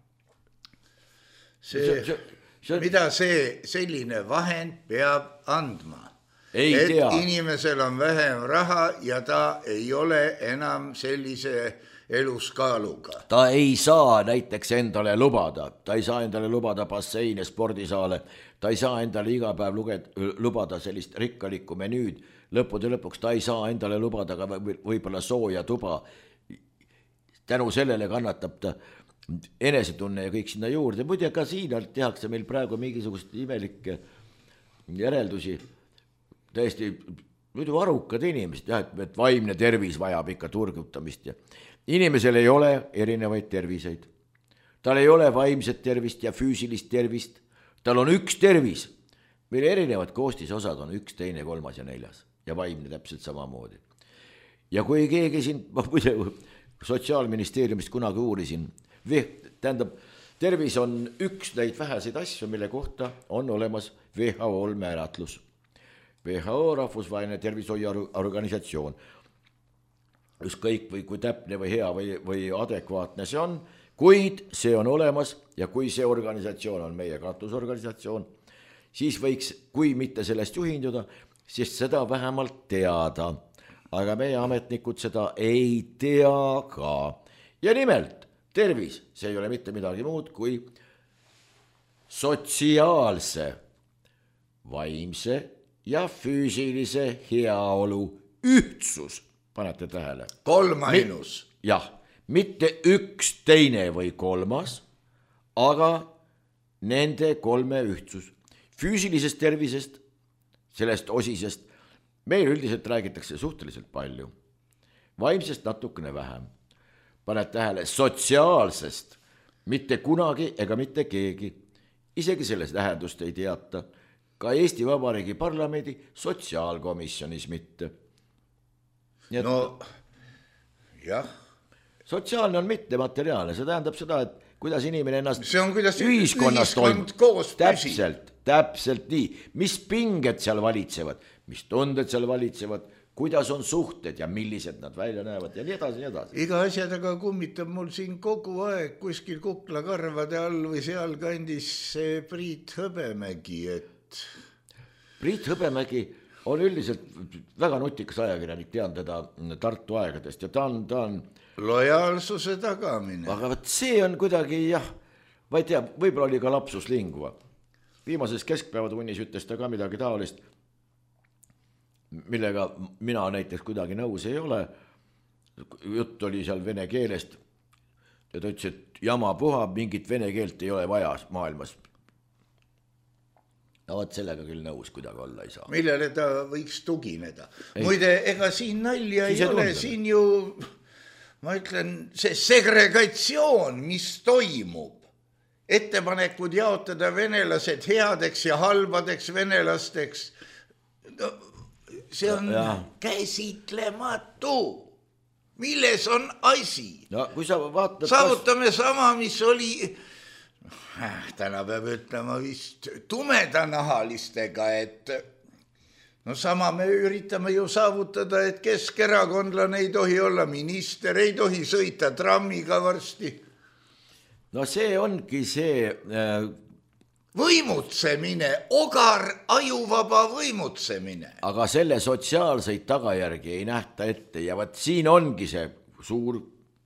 Mida see selline vahend peab andma? Ei et tea. Inimesel on vähem raha ja ta ei ole enam sellise eluskaaluga. Ta ei saa näiteks endale lubada, ta ei saa endale lubada basseine, spordisaale, ta ei saa endale iga päev lubada sellist rikkalikku menüüd, lõppude lõpuks ta ei saa endale lubada ka võib-olla sooja tuba. Tänu sellele kannatab ta enesetunne ja kõik sinna juurde. Muide, ka siin tehakse meil praegu mingisugust imelikke järeldusi. Täiesti muidu arukad inimesed, et vaimne tervis vajab ikka turgutamist. Ja inimesel ei ole erinevaid terviseid. Tal ei ole vaimset tervist ja füüsilist tervist. Tal on üks tervis, mille erinevad koostisosad on 1, 2, 3 ja 4 ja vaimne täpselt samamoodi. Ja kui keegi siin, Sotsiaalministeeriumist kunagi uurisin, tähendab, tervis on üks neid väheseid asju, mille kohta on olemas WHO määratlus. WHO, rahvusvaheline tervishoiuorganisatsioon. Ükskõik või kui täpne või hea või adekvaatne see on, kuid see on olemas ja kui see organisatsioon on meie katusorganisatsioon, siis võiks, kui mitte sellest juhinduda, siis seda vähemalt teada. Aga meie ametnikud seda ei tea ka. Ja nimelt, tervis, see ei ole mitte midagi muud kui sotsiaalse, vaimse ja füüsilise heaolu ühtsus. Panete tähele? 3 ainus. Jah, mitte 1, 2 või 3, aga nende 3 ühtsus. Füüsilisest tervisest, sellest osisest, meil üldiselt räägitakse suhteliselt palju. Vaimsest natukene vähem. Paned tähele, sotsiaalsest mitte kunagi ega mitte keegi. Isegi selles tähendust ei teata. Ka Eesti Vabariigi parlamendi sotsiaalkomisjonis mitte. No, jah. Sotsiaalne on mitte materiaalne, see tähendab seda, et kuidas inimene ennast see on, kuidas ühiskonnas ühiskond koos püsib. Täpselt nii. Mis pinged seal valitsevad, mis tunded seal valitsevad, kuidas on suhted ja millised nad välja näevad ja nii edasi, nii edasi. Iga asja taga kummitab mul siin kogu aeg kuskil kuklakarvade all või sealkandis see Priit Hõbemägi, et... Priit Hõbemägi on üldiselt väga nutikas ajakirjanik, tean teda Tartu aegadest ja ta on... Lojaalsuse tagamine. Aga võt see on kuidagi, jah, ma ei tea, võib-olla oli ka lapsus lingua. Viimases keskpäevatunnis ütles ta ka midagi taolist, millega mina näiteks kuidagi nõus ei ole. Jutt oli seal vene keelest ja ta ütles, et jama puhab, mingit vene keelt ei ole vaja maailmas. No võt sellega küll nõus kuidagi olla ei saa. Millele ta võiks tugineda. Muide, ega siin nalja ei ole, siin ju, ma ütlen, see segregatsioon, mis toimub, ettepanekud jaotada venelased headeks ja halbadeks venelasteks, no, see on käsitlematu. Milles on asi? No, kui sa vaatad... Saavutame sama, mis oli, täna peab ütlema vist tumedanahalistega, et no sama me üritame ju saavutada, et keskerakondlane ei tohi olla minister, ei tohi sõita trammiga varsti. No see ongi see... Võimutsemine, ogar ajuvaba võimutsemine. Aga selle sotsiaalseid tagajärgi ei nähta ette ja võt siin ongi see suur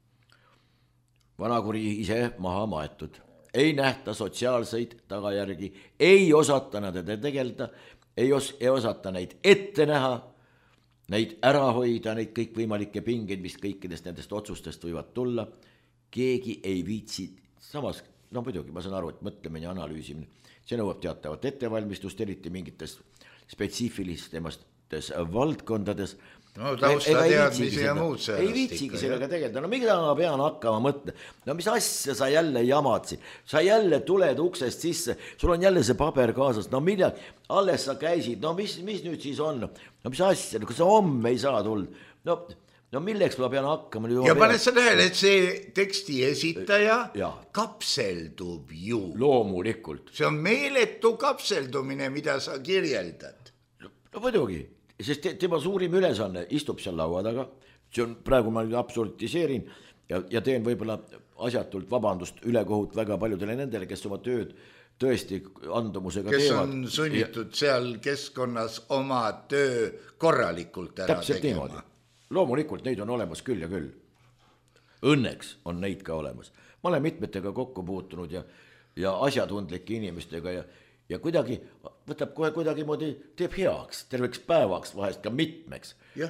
vanakuri ise maha maetud. Ei nähta sotsiaalseid tagajärgi, ei osata nad tegeleda, ei osata neid ette näha, neid ära hoida, neid kõikvõimalikke pingeid, mis kõikidest nendest otsustest võivad tulla. Keegi ei viitsi samas... No muidugi, ma saan aru, et mõtlemine ja analüüsimine, see nõuab teatavat ettevalmistust, eriti mingites spetsiifilistes valdkondades. No taustateadmisi ja muud sellest. Ei viitsigi sellega tegeleda, no mida ma pean hakkama mõtle? No mis asja sa jälle jamad siin? Sa jälle tuled uksest sisse, sul on jälle see paber kaasas, no mida, alles sa käisid, no mis nüüd siis on? No mis asja, kas sa homme ei saa tulla? No milleks ma pean hakkama? Ja paned sa tähele, et see teksti esitaja kapseldub ju. Loomulikult. See on meeletu kapseldumine, mida sa kirjeldad. No muidugi, sest tema suurim ülesanne istub seal laua taga. See on, praegu ma absurdiseerin ja teen võib-olla asjatult vabandust ülekohut väga paljudele nendele, kes oma tööd tõesti andumusega kes teevad. On sunnitud seal keskkonnas oma töö korralikult ära täpselt tegema. Niimoodi. Loomulikult neid on olemas küll ja küll. Õnneks on neid ka olemas. Ma olen mitmetega kokku puutunud ja asjatundlike inimestega ja kuidagi võtab kohe kuidagi moodi, teeb heaks, terveks päevaks, vahest ka mitmeks. Jah.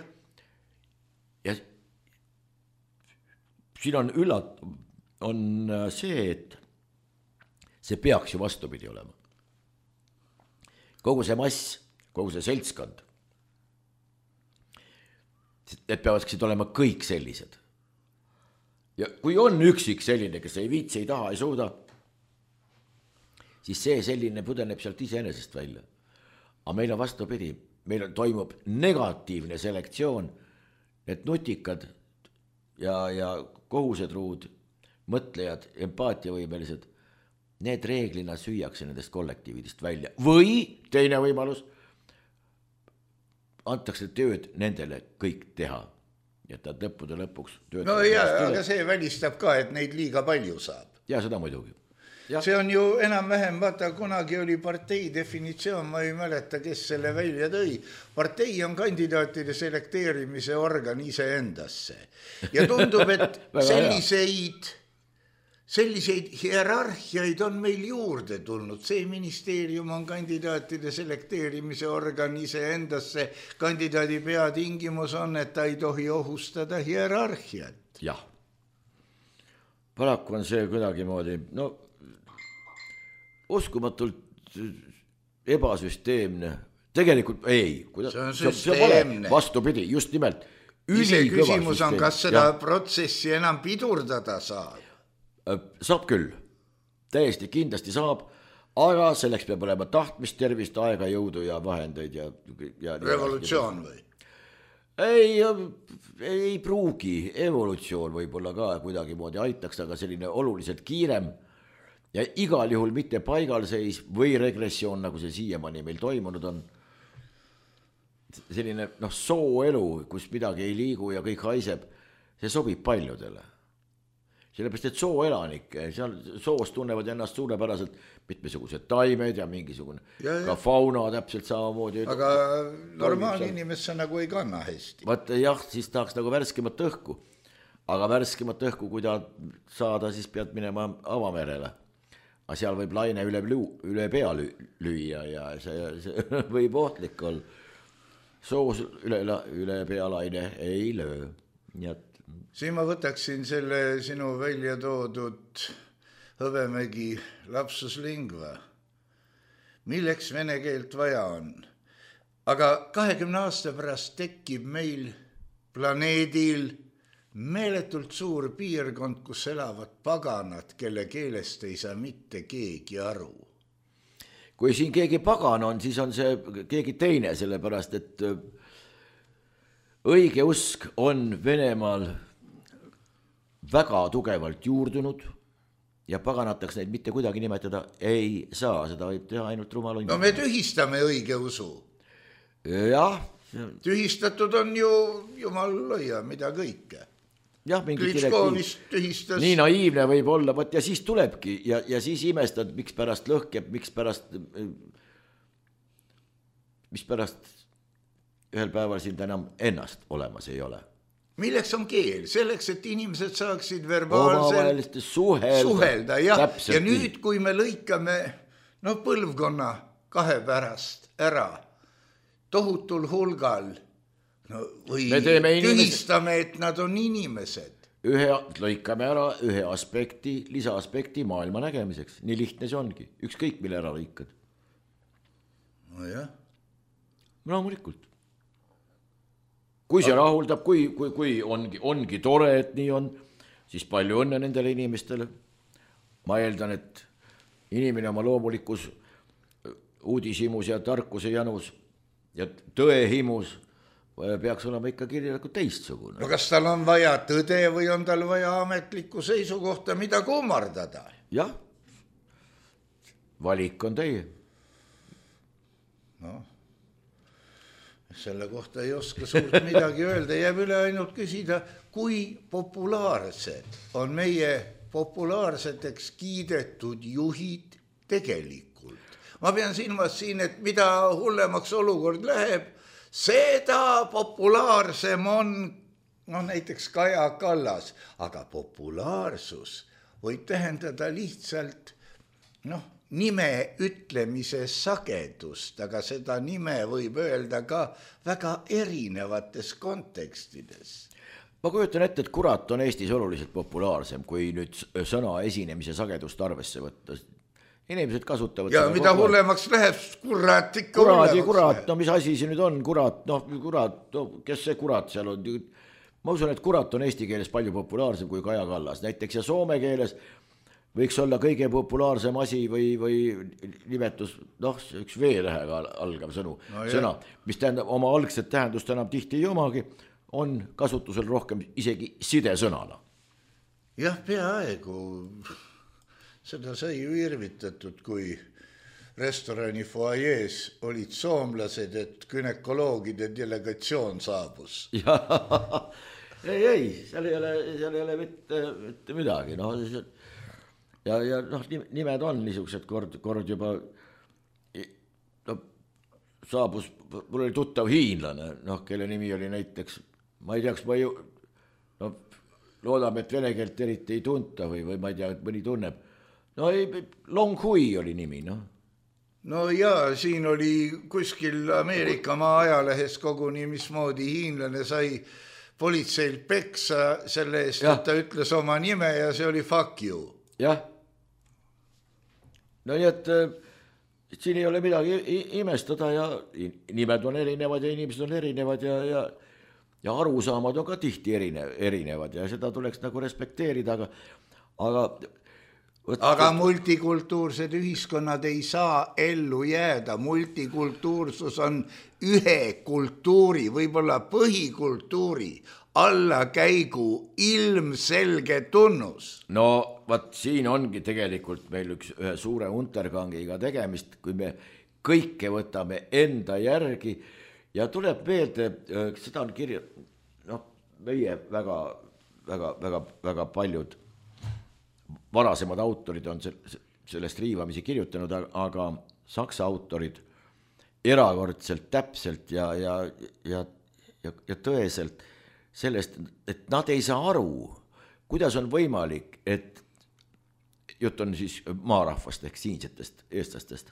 Ja siin on on see, et see peaks ju vastupidi olema. Kogu see mass, kogu see seltskond, need peavadki olema kõik sellised. Ja kui on üksik selline, kes ei viitsi, ei taha, ei suuda, siis see selline pudeneb sealt iseenesest välja. Aga meil on vastupidi, meil toimub negatiivne selektsioon, et nutikad ja kohusetruud, mõtlejad, empaatiavõimelised, need reeglina süüakse nendest kollektiividest välja. Või teine võimalus, antakse tööd nendele kõik teha. Ja nad lõppude lõpuks tööd. No aga see välistab ka, et neid liiga palju saab. Ja seda muidugi. Ja. See on ju enam-vähem, vaata, kunagi oli partei definitsioon, ma ei mäleta, kes selle välja tõi. Partei on kandidaatide selekteerimise organ iseendasse. Ja tundub, et selliseid hierarhiaid on meil juurde tulnud. See ministeerium on kandidaatide selekteerimise organ iseendasse. Kandidaadi peatingimus on, et ta ei tohi ohustada hierarhiat. Jah. Paraku on see kuidagi moodi, no uskumatult ebasüsteemne. Tegelikult ei. See on süsteemne. Vastupidi, just nimelt. Ise küsimus on, kas seda protsessi enam pidurdada saab. Saab küll, täiesti kindlasti saab, aga selleks peab olema tahtmist, tervist, aega, jõudu ja vahendeid ja revolutsioon või? Ei pruugi, evolutsioon võib-olla ka kuidagi moodi aitaks, aga selline oluliselt kiirem ja igal juhul mitte paigalseis või regressioon, nagu see siiamaani meil toimunud on. selline sooelu, kus midagi ei liigu ja kõik haiseb, see sobib paljudele. Sellepärast, et sooelanike, seal soos tunnevad ennast suurepäraselt mitmesugused taimed ja mingisugune ka fauna täpselt samamoodi. Aga normaalne inimesse nagu ei kanna hästi. Vaat jah, siis tahaks nagu värskemat õhku. Aga värskemat õhku, kui tahad saada, siis pead minema avamerele. Aga seal võib laine üle pea lüüa ja see võib ohtlik olla. Soos üle pea laine ei löö. Nii et siin ma võtaksin selle sinu välja toodud Hõbemägi lapsus lingva. Milleks vene keelt vaja on? Aga 20 aasta pärast tekib meil planeedil meeletult suur piirkond, kus elavad paganad, kelle keelest ei saa mitte keegi aru. Kui siin keegi pagan on, siis on see keegi teine, sellepärast, et õige usk on Venemaal väga tugevalt juurdunud ja paganataks neid mitte kuidagi nimetada ei saa, seda võib teha ainult rumal. No me tühistame õige usu. Jah. Tühistatud on ju jumal loia, mida kõike. Jah, mingi tühistas. Nii naiivne võib olla, ja siis tulebki ja siis imestad, miks pärast lõhkeb, miks pärast ühel päeval sind enam ennast olemas ei ole. Milleks on keel? Selleks, et inimesed saaksid verbaalselt suhelda. Ja nüüd, kui me lõikame põlvkonna 2 pärast ära tohutul hulgal või tühistame, et nad on inimesed. Lõikame ära ühe aspekti, lisaaspekti maailma nägemiseks. Nii lihtne see ongi. Ükskõik, mille ära lõikad. No jah. Loomulikult. Kui see rahuldab, kui ongi tore, et nii on, siis palju õnne nendele inimestele. Ma eeldan, et inimene oma loomulikus uudishimus ja tarkuse janus ja tõehimus peaks olema ikka kirjalikult teistsugune. No kas tal on vaja tõde või on tal vaja ametlikku seisukohta, mida kummardada? Jah, valik on teie. Selle kohta ei oska suurt midagi öelda, jääb üle ainult küsida, kui populaarsed on meie populaarseteks kiidetud juhid tegelikult. Ma pean silmas siin, et mida hullemaks olukord läheb, seda populaarsem on näiteks Kaja Kallas, aga populaarsus võib tähendada lihtsalt nime ütlemise sagedust, aga seda nime võib öelda ka väga erinevates kontekstides. Ma kujutan ette, et kurat on Eestis oluliselt populaarsem, kui nüüd sõna esinemise sagedust arvesse võtta. Inimesed kasutavad... Ja mida hullemaks läheb, kurat ikka hullemaks kurat, mis asi see nüüd on, kurat, kes see kurat seal on? Ma usun, et kurat on eesti keeles palju populaarsem kui Kaja Kallas. Näiteks ja soome keeles võiks olla kõige populaarsem asi või nimetus, üks V-tähega algav sõna, mis tähendab oma algset tähendust enam tihti ei omagi, on kasutusel rohkem isegi sidesõnana. Jah, peaaegu. Seda sai ju irvitatud, kui restorani foajees olid soomlased, et gynekoloogide delegatsioon saabus. Ei, seal ei ole mitte midagi, Ja nimed on niisugused kord juba saabus, mul oli tuttav hiinlane, kelle nimi oli näiteks, ma ei teaks, loodame, et vene keelt eriti ei tunta või ma ei tea, et mõni tunneb. Long Hui oli nimi, No jaa, siin oli kuskil Ameerika maa ajalehes koguni, mismoodi hiinlane sai politseil peksa selle eest, et ta ütles oma nime ja see oli fuck you. Jah. No nii, et siin ei ole midagi imestada ja nimed on erinevad ja inimesed on erinevad ja arusaamad on ka tihti erinevad ja seda tuleks nagu respekteerida, aga multikultuursed ühiskonnad ei saa ellu jääda. Multikultuursus on ühe kultuuri, võib-olla põhikultuuri allakäigu ilmselge tunnus. Vaat siin ongi tegelikult meil ühe suure untergangiga tegemist, kui me kõike võtame enda järgi ja tuleb meelde, seda on kirja, meie väga paljud varasemad autorid on sellest riivamisi kirjutanud, aga saksa autorid erakordselt täpselt ja tõeselt sellest, et nad ei saa aru, kuidas on võimalik, et jutt on siis maarahvast ehk siinsetest eestlastest,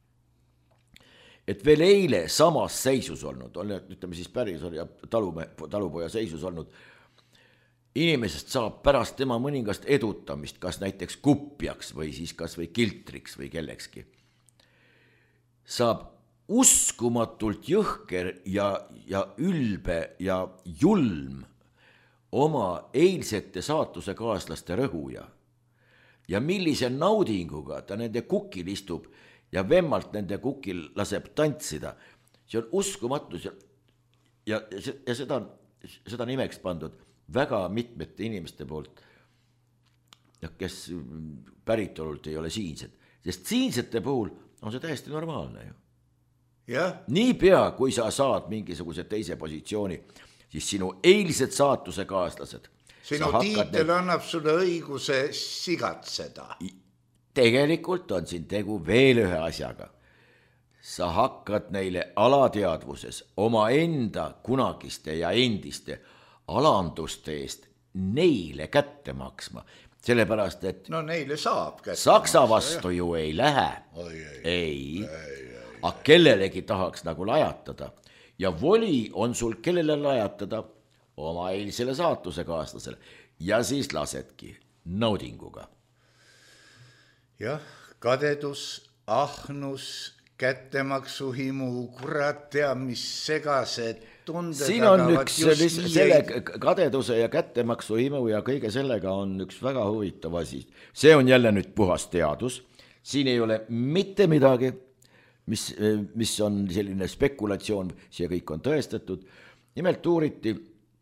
et veel eile samas seisus olnud, ütleme siis päris ja talupoja seisus olnud, inimesest saab pärast tema mõningast edutamist, kas näiteks kupjaks või siis kas või kiltriks või kellekski, saab uskumatult jõhker ja ülbe ja julm oma eilsete saatusekaaslaste rõhuja. Ja millise naudinguga ta nende kukil istub ja vemmalt nende kukil laseb tantsida. See on uskumatus ja seda nimeks pandud väga mitmete inimeste poolt, kes päritolult ei ole siinsed. Sest siinsete puhul on see täiesti normaalne ju. Niipea, kui sa saad mingisuguse teise positsiooni, siis sinu eilsed saatusekaalased. Sinu tiitel annab sulle õiguse sigatseda. Tegelikult on siin tegu veel ühe asjaga. Sa hakkad neile alateadvuses oma enda kunagiste ja endiste alanduste eest neile kätte maksma. Sellepärast, et neile saab kätte Saksa vastu ju ei lähe. Ei. Aga kellelegi tahaks nagu lajatada. Ja voli on sul kellele lajatada oma eilsele saatusekaalasele. Ja siis lasedki naudinguga. Jah, kadedus, ahnus, kättemaksuhimu, kurat tea, mis segased tunded. Siin on selle kadeduse ja kättemaksuhimu ja kõige sellega on üks väga huvitav asi. See on jälle nüüd puhas teadus. Siin ei ole mitte midagi, mis on selline spekulatsioon, see kõik on tõestatud. Nimelt uuriti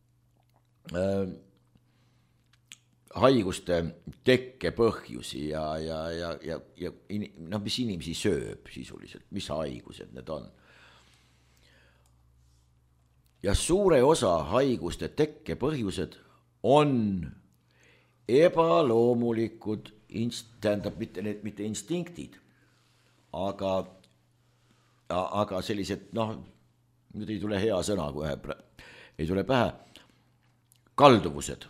haiguste tekke põhjusi ja mis inimesi sööb sisuliselt, mis haigused need on. Ja suure osa haiguste tekke põhjused on ebaloomulikud, tähendab mitte instinktid, aga sellised, nüüd ei tule hea sõna, kohe ei tule pähe, kalduvused.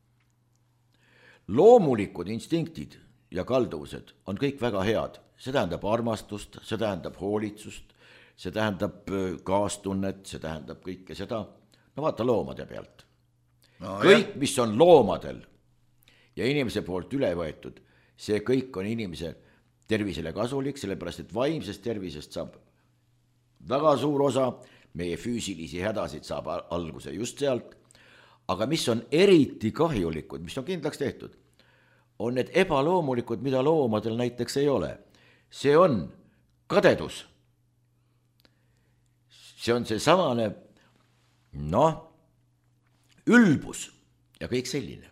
Loomulikud instinktid ja kalduvused on kõik väga head. See tähendab armastust, see tähendab hoolitsust, see tähendab kaastunnet, see tähendab kõike seda. Vaata loomade pealt. Kõik, mis on loomadel ja inimese poolt üle võetud, see kõik on inimese tervisele kasulik, sellepärast et vaimsest tervisest saab väga suur osa, meie füüsilisi hädasid saab alguse just sealt, aga mis on eriti kahjulikud, mis on kindlaks tehtud, on need ebaloomulikud, mida loomadel näiteks ei ole. See on kadedus. See on see samane, ülbus ja kõik selline.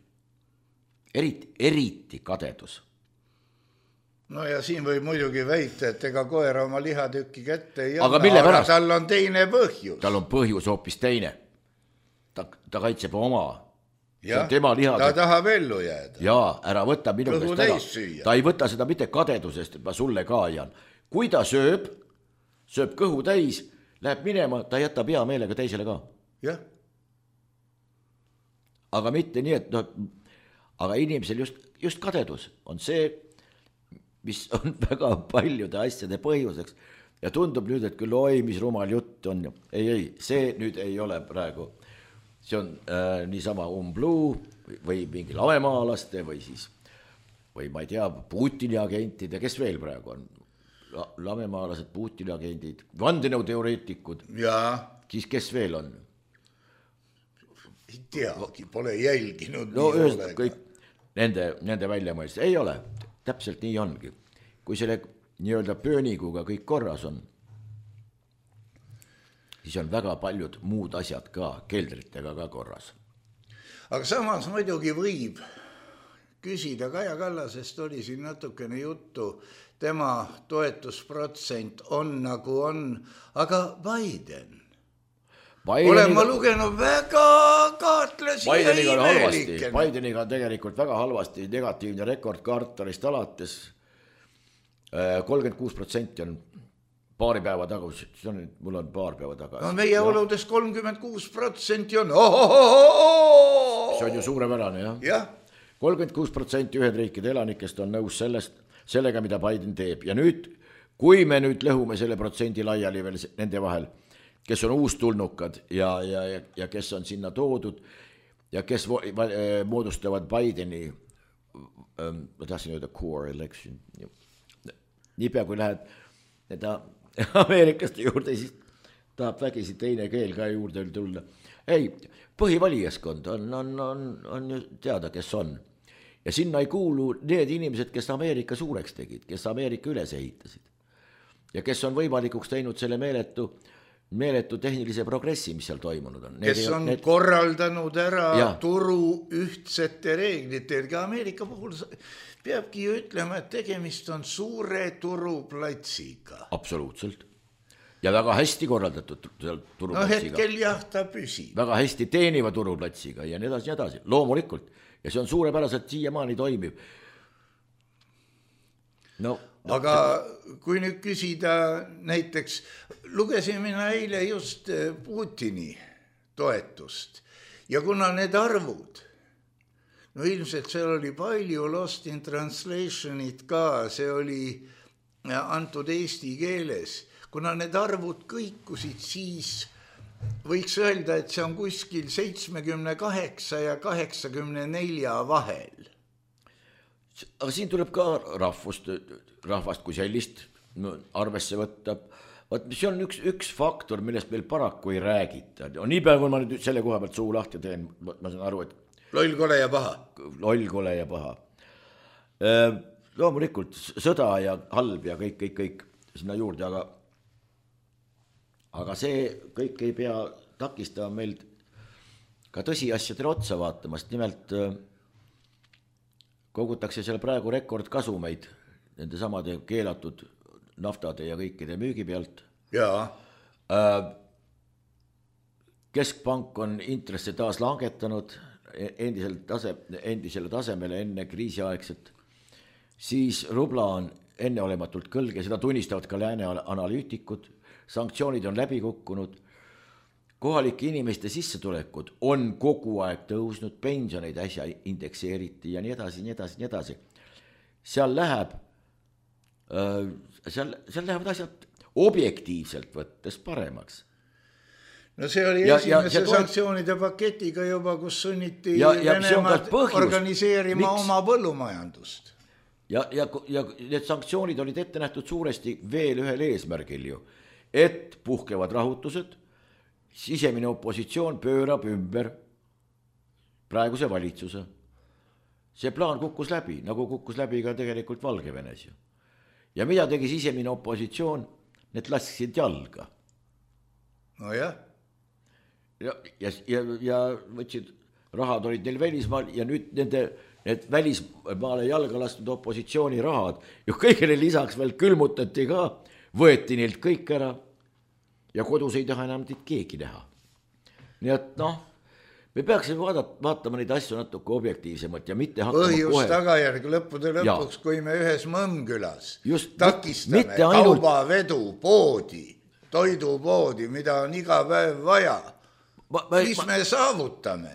Eriti kadedus. Ja siin võib muidugi väita, et ega koera oma lihatükki kätte ei anna, aga tal on teine põhjus. Tal on põhjus hoopis teine. Ta kaitseb oma. Ja, ta tahab ellu jääda. Jaa, ära võta minu käest ära. Ta ei võta seda mitte kadedusest, et ma sulle ka jään. Kui ta sööb kõhu täis, läheb minema, ta jätab hea meelega teisele ka. Jah. Aga mitte nii, et aga inimesel just kadedus on see, mis on väga paljude asjade põhjuseks ja tundub nüüd, et küll mis rumal jutt on. Ei, see nüüd ei ole praegu. See on niisama umbluu või mingi lamemaalaste või ma ei tea, Putini agentide, kes veel praegu on? Lamemaalased, Putini agendid, vandenõuteoreetikud. Jaa. Siis kes veel on? Ei teagi, pole jälginud. Kõik nende väljamõelist ei ole. Täpselt nii ongi. Kui selle nii-öelda pööniguga kõik korras on, siis on väga paljud muud asjad ka, keldritega ka korras. Aga samas muidugi võib küsida, Kaja Kallasest oli siin natukene juttu, tema toetusprotsent on nagu on, aga Biden, olen ma lugenud väga kaatlasi ja imelikke. Bideniga on tegelikult väga halvasti, negatiivne rekord Carterist alates 36% on paari päeva taga, mul on paar päeva taga. No meie oludes 36% on. See on ju suurepärane, jah. 36% Ühendriikide elanikest on nõus sellega, mida Biden teeb. Ja nüüd, kui me nüüd lõhume selle protsendi laiali veel nende vahel, kes on uustulnukad ja kes on sinna toodud ja kes moodustavad Bideni, ma tahtsin öelda core election, niipea kui lähed Ameerikaste juurde, siis tahab vägisi teine keel ka juurde tulla. Ei, põhivalijaskond on ju teada, kes on. Ja sinna ei kuulu need inimesed, kes Ameerika suureks tegid, kes Ameerika üles ehitasid. Ja kes on võimalikuks teinud selle meeletu tehnilise progressi, mis seal toimunud on. Kes on korraldanud ära turu ühtsete reeglitega. Ameerika puhul peabki ju ütlema, et tegemist on suure turuplatsiga. Absoluutselt. Ja väga hästi korraldatud turuplatsiga. No hetkel ta püsib. Väga hästi teeniva turuplatsiga ja nii edasi. Loomulikult. Ja see on suurepäraselt siiamaani toimiv. Aga kui nüüd küsida näiteks, lugesin mina eile just Putini toetust ja kuna need arvud, no ilmselt seal oli palju lost in translation'it ka, see oli antud eesti keeles, kuna need arvud kõikusid, siis võiks öelda, et see on kuskil 78 ja 84 vahel. Aga siin tuleb ka rahvast kui sellist arvesse võtta. See on üks faktor, millest meil paraku ei räägita. Nii peal, kui ma nüüd selle koha pealt suu lahti teen, ma saan aru, et loll, kole ja paha. Loll, kole ja paha. Loomulikult sõda ja halb ja kõik sinna juurde, aga see kõik ei pea takistama meil ka tõsiasjadele otsa vaatamast. Nimelt kogutakse seal praegu rekordkasumeid nende samade keelatud naftade ja kõikide müügi pealt. Jaa. Keskpank on intresse taas langetanud endisele tasemele enne kriisiaegset. Siis rubla on enneolematult kõlge, seda tunnistavad ka lääne analüütikud. Sanktsioonid on läbi kukkunud. Kohalike inimeste sissetulekud on kogu aeg tõusnud, pensioneid äsja indekseeriti ja nii edasi. Seal lähevad asjad objektiivselt võttes paremaks. No see oli esimese sanktsioonide paketiga juba, kus sunniti Venemaad organiseerima oma põllumajandust. Ja need sanktsioonid olid ette nähtud suuresti veel ühel eesmärgil ju, et puhkevad rahutused, sisemine opositsioon pöörab ümber praeguse valitsuse. See plaan kukkus läbi, nagu kukkus läbi ka tegelikult Valgevenes ju. Ja mida tegi sisemine opositsioon? Need laskisid jalga. No jah. Ja võtsid, rahad olid neil välismaal ja nüüd need välismaale jalga lastud opositsiooni rahad ju kõigele lisaks veel külmutati ka, võeti neilt kõik ära ja kodus ei taha enam teid keegi näha. Nii et me peaksime vaatama neid asju natuke objektiivsemalt ja mitte hakkama põhjus tagajärg lõppude lõpuks, kui me ühes Mõmmkülas takistame kaubavedu poodi, toidupoodi, mida on iga päev vaja. Mis me saavutame?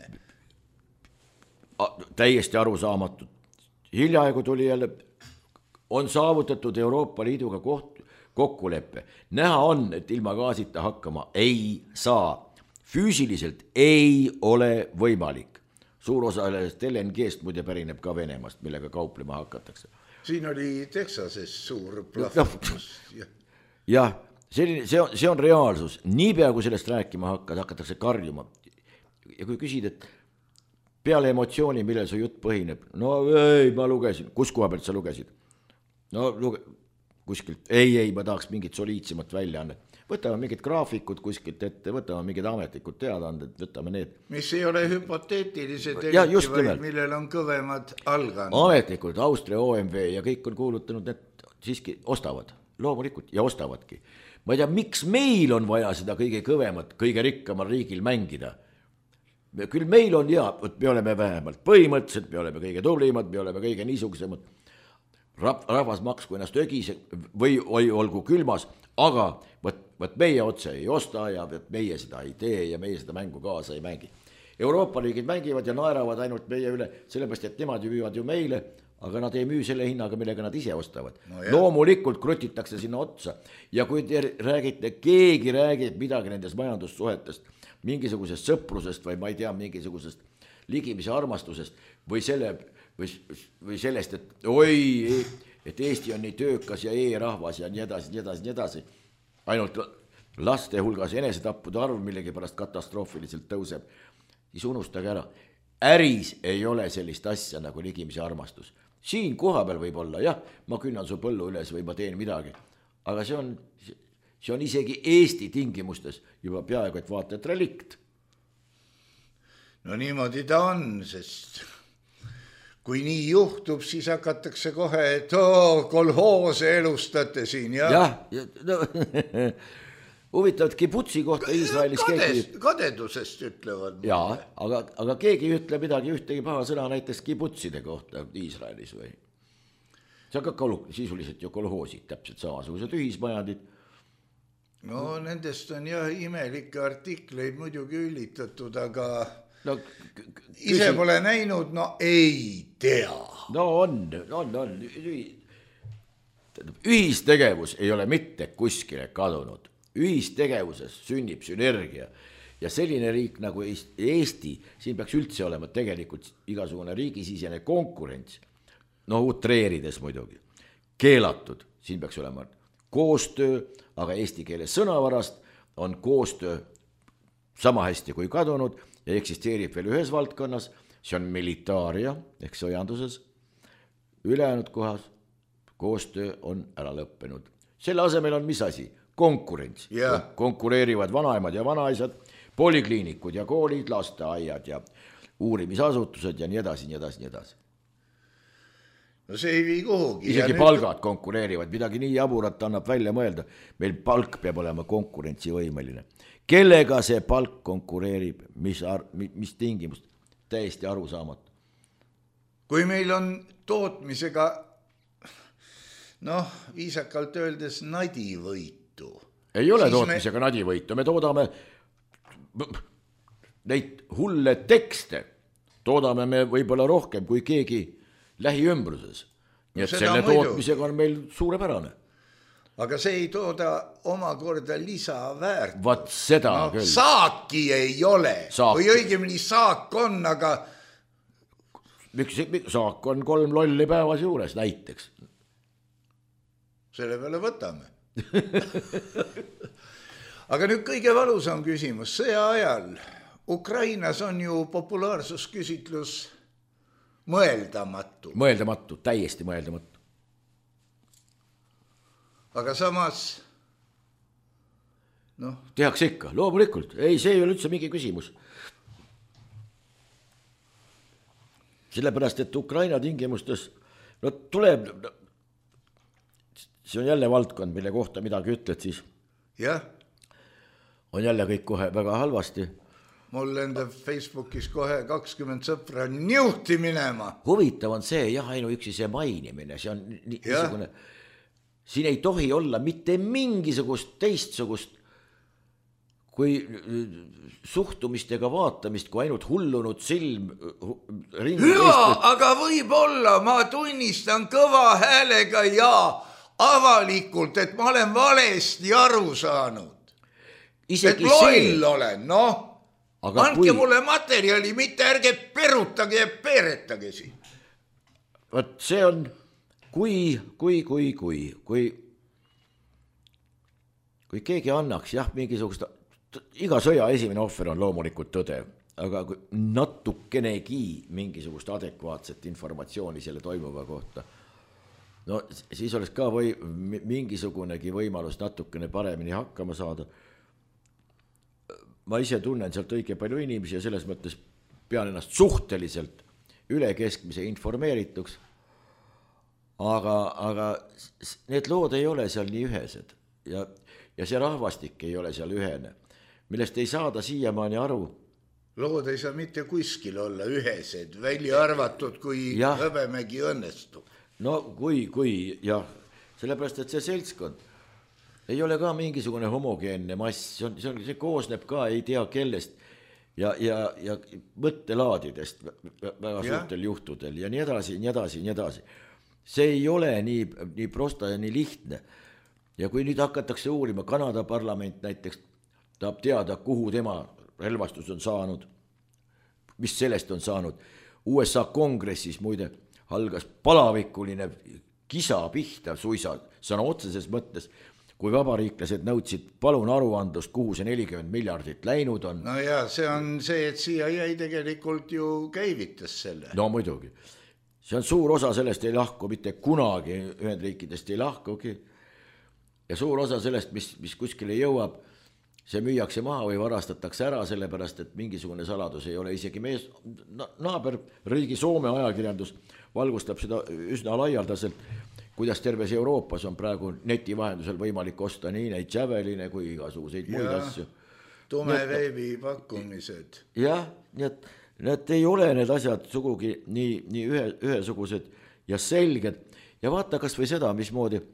Täiesti arusaamatud. Hiljaaegu tuli jälle, on saavutatud Euroopa Liiduga kokkuleppe. Näha on, et ilma gaasita hakkama ei saa. Füüsiliselt ei ole võimalik. Suur osa LNG-st muide pärineb ka Venemaast, millega kauplema hakatakse. Siin oli Texases suur plahvatus. Jah, see on reaalsus. Niipea kui sellest rääkima hakatakse karjuma. Ja kui küsid, et peale emotsiooni, millel su jutt põhineb, no ei, ma lugesin. Kus koha pealt sa lugesid? No kuskilt, ei, ma tahaks mingit soliidsemat väljaannet. Võtame mingid graafikud kuskilt ette, võtame mingid ametlikud teadaanded, võtame need. Mis ei ole hüpoteetilised, vaid millel on kõvemad algandmed. Ametlikud, Austria OMV ja kõik on kuulutanud, et siiski ostavad. loomulikult ja ostavadki. Ma ei tea, miks meil on vaja seda kõige kõvemat, kõige rikkamal riigil mängida. Küll meil on me oleme vähemalt põhimõtteliselt, me oleme kõige tublimad, me oleme kõige niisugusemad. Rahvas maksku ennast ögis või olgu külmas, aga võt meie otse ei osta ja meie seda ei tee ja meie seda mängu kaasa ei mängi. Euroopa riigid mängivad ja naeravad ainult meie üle, sellepärast, et nemad ju müüvad ju meile, aga nad ei müü selle hinnaga, millega nad ise ostavad. Loomulikult krutitakse sinna otsa ja kui te räägite, keegi räägib midagi nendest majandussuhetest, mingisugusest sõprusest või ma ei tea, mingisugusest ligimise armastusest või sellest, et oi, et Eesti on nii töökas ja e-rahvas ja nii edasi, nii edasi, nii edasi. Ainult laste hulgas enesetappude arv millegipärast katastroofiliselt tõuseb. Siis unustage ära, äris ei ole sellist asja nagu ligimise armastus. Siin koha peal võib olla, jah, ma künnan su põllu üles või ma teen midagi, aga see on isegi Eesti tingimustes juba peaaegu, et vaata, et relikt. No niimoodi ta on, sest kui nii juhtub, siis hakatakse kohe, et kolhoose elustate siin, jah. No, huvitavat kibutsi kohta Iisraelis keegi... Kadedusest ütlevad. Jaa, aga keegi ei ütle midagi ühtegi paha sõna näiteks kibutside kohta Iisraelis või. See on ka sisuliselt ju kolhoosid, täpselt samasugused ühismajandid. No nendest on jah imelikke artikleid muidugi üllitatud, aga no, ise pole näinud, no ei tea. No on. Ühistegevus ei ole mitte kuskile kadunud. Ühistegevuses sünnib sünergia ja selline riik nagu Eesti, siin peaks üldse olema tegelikult igasugune riigisisene konkurents, no utreerides muidugi, keelatud, siin peaks olema koostöö, aga eesti keele sõnavarast on koostöö sama hästi kui kadunud ja eksisteerib veel ühes valdkonnas, see on militaaria ehk sõjanduses, ülejäänud kohas koostöö on ära lõppenud. Selle asemel on mis asi? Konkurents. Konkureerivad vanaemad ja vanaisad, polikliinikud ja koolid, lasteaiad ja uurimisasutused ja nii edasi, nii edasi, nii edasi. No see ei vii kuhugi. Isegi palgad konkureerivad, midagi nii jaburat annab välja mõelda. Meil palk peab olema konkurentsivõimeline. Kellega see palk konkureerib, mis tingimust? Täiesti aru saamatu. Kui meil on tootmisega, viisakalt öeldes nadivõitu. Ei ole tootmisega nadivõitu, me toodame neid hulle tekste, toodame me võib-olla rohkem kui keegi lähiümbruses. Nii et selle tootmisega on meil suurepärane. Aga see ei tooda omakorda lisaväärt. Vaat seda küll. Saaki ei ole. Või õigemini saak on, aga... Saak on 3 lolli päevas juures näiteks. Selle peale võtame. Aga nüüd kõige valusam küsimus. Sõja ajal Ukrainas on ju populaarsusküsitlus mõeldamatu. Mõeldamatu, täiesti mõeldamatu. Aga samas, tehakse ikka, loomulikult. Ei, see ei ole üldse mingi küsimus. Sellepärast, et Ukraina tingimustes tuleb... See on jälle valdkond, mille kohta midagi ütled, siis on jälle kõik kohe väga halvasti. Mul lendab Facebookis kohe 20 sõpra niuhti minema. Huvitav on see, ainuüksi see mainimine, see on niisugune, siin ei tohi olla mitte mingisugust teistsugust kui suhtumist ega vaatamist, kui ainult hullunud silm ringi. Aga võib-olla ma tunnistan kõva häälega avalikult, et ma olen valesti aru saanud. Et loll olen, Andke mulle materjali, mitte ärge perutage ja peeretage siin. Võt see on, kui keegi annaks, mingisugust, iga sõja esimene ohver on loomulikult tõde, aga kui natukenegi mingisugust adekvaatset informatsiooni selle toimuva kohta, siis oleks ka mingisugunegi võimalus natukene paremini hakkama saada. Ma ise tunnen sealt õige palju inimesi ja selles mõttes pean ennast suhteliselt üle keskmise informeerituks. aga need lood ei ole seal nii ühesed ja see rahvastik ei ole seal ühene, millest ei saada siiamaani aru. Lood ei saa mitte kuskil olla ühesed, välja arvatud, kui Hõbemägi õnnestub. No kui jah, sellepärast, et see seltskond ei ole ka mingisugune homogeenne mass, see koosneb ka ei tea kellest ja mõttelaadidest väga suurtel juhtudel ja nii edasi. See ei ole nii prosta ja nii lihtne. Ja kui nüüd hakatakse uurima, Kanada parlament näiteks tahab teada, kuhu tema relvastus on saanud, mis sellest on saanud. USA kongressis muide algas palavikuline kisa pihta suisa, sõna otseses mõttes, kui vabariiklased nõudsid palun aruandlust, kuhu see 40 miljardit läinud on. No ja see on see, et CIA tegelikult ju käivitas selle. No muidugi. See on suur osa sellest ei lahku, mitte kunagi Ühendriikidest ei lahkugi. Ja suur osa sellest, mis kuskile jõuab, see müüakse maha või varastatakse ära, sellepärast, et mingisugune saladus ei ole isegi mees. Naaberriigi Soome ajakirjandus valgustab seda üsna laialdaselt, kuidas terves Euroopas on praegu neti vahendusel võimalik osta nii neid Javeline kui igasuguseid muid asju. Tumeveebi pakkumised. Jah, nii et need ei ole need asjad sugugi nii ühesugused ja selged. Ja vaata kas või seda, mismoodi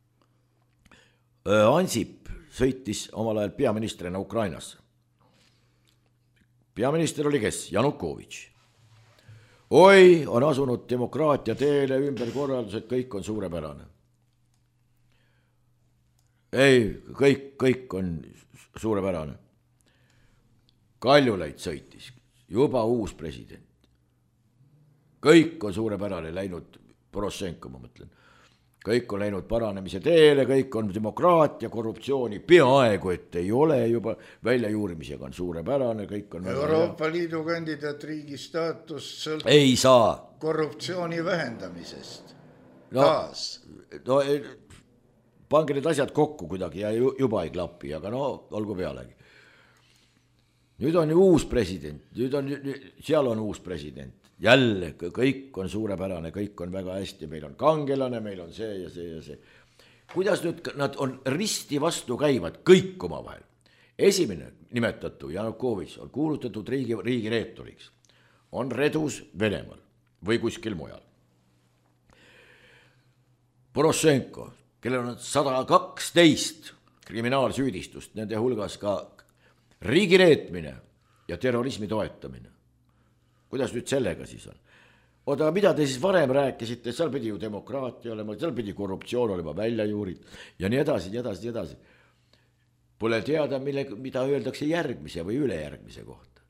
Ansip sõitis omal ajal peaministrina Ukrainasse. Peaminister oli kes? Janukovitš. Oi, on asunud demokraatia teele, ümberkorraldused, kõik on suurepärane. Ei, kõik on suurepärane. Kaljulaid sõitis, juba uus president. Kõik on suurepärane läinud, Poroshenko ma mõtlen. Kõik on läinud paranemise teele, kõik on demokraatia, korruptsiooni, peaaegu, et ei ole juba väljajuurimisega on suurepärane, kõik on Euroopa Liidu kandidaatriigi staatus sõltub ei saa korruptsiooni vähendamisest. No, pange need asjad kokku kuidagi ja juba ei klapi, aga no olgu pealegi. Nüüd on ju uus president, seal on uus president. Jälle, kõik on suurepärane, kõik on väga hästi, meil on kangelane, meil on see ja see ja see. Kuidas nüüd nad on risti vastu käivad, kõik oma vahel. Esimene nimetatu Janukovitš on kuulutatud riigi reetoriks. On redus Venemaal või kuskil mujal. Poroshenko, kellel on 112 kriminaalsüüdistust, nende hulgas ka riigi reetmine ja terrorismi toetamine. Kuidas nüüd sellega siis on? Oota, mida te siis varem rääkisite, seal pidi ju demokraatia olema, seal pidi korruptsioon olema välja juurid ja nii edasi. Pole teada, mida öeldakse järgmise või ülejärgmise kohta.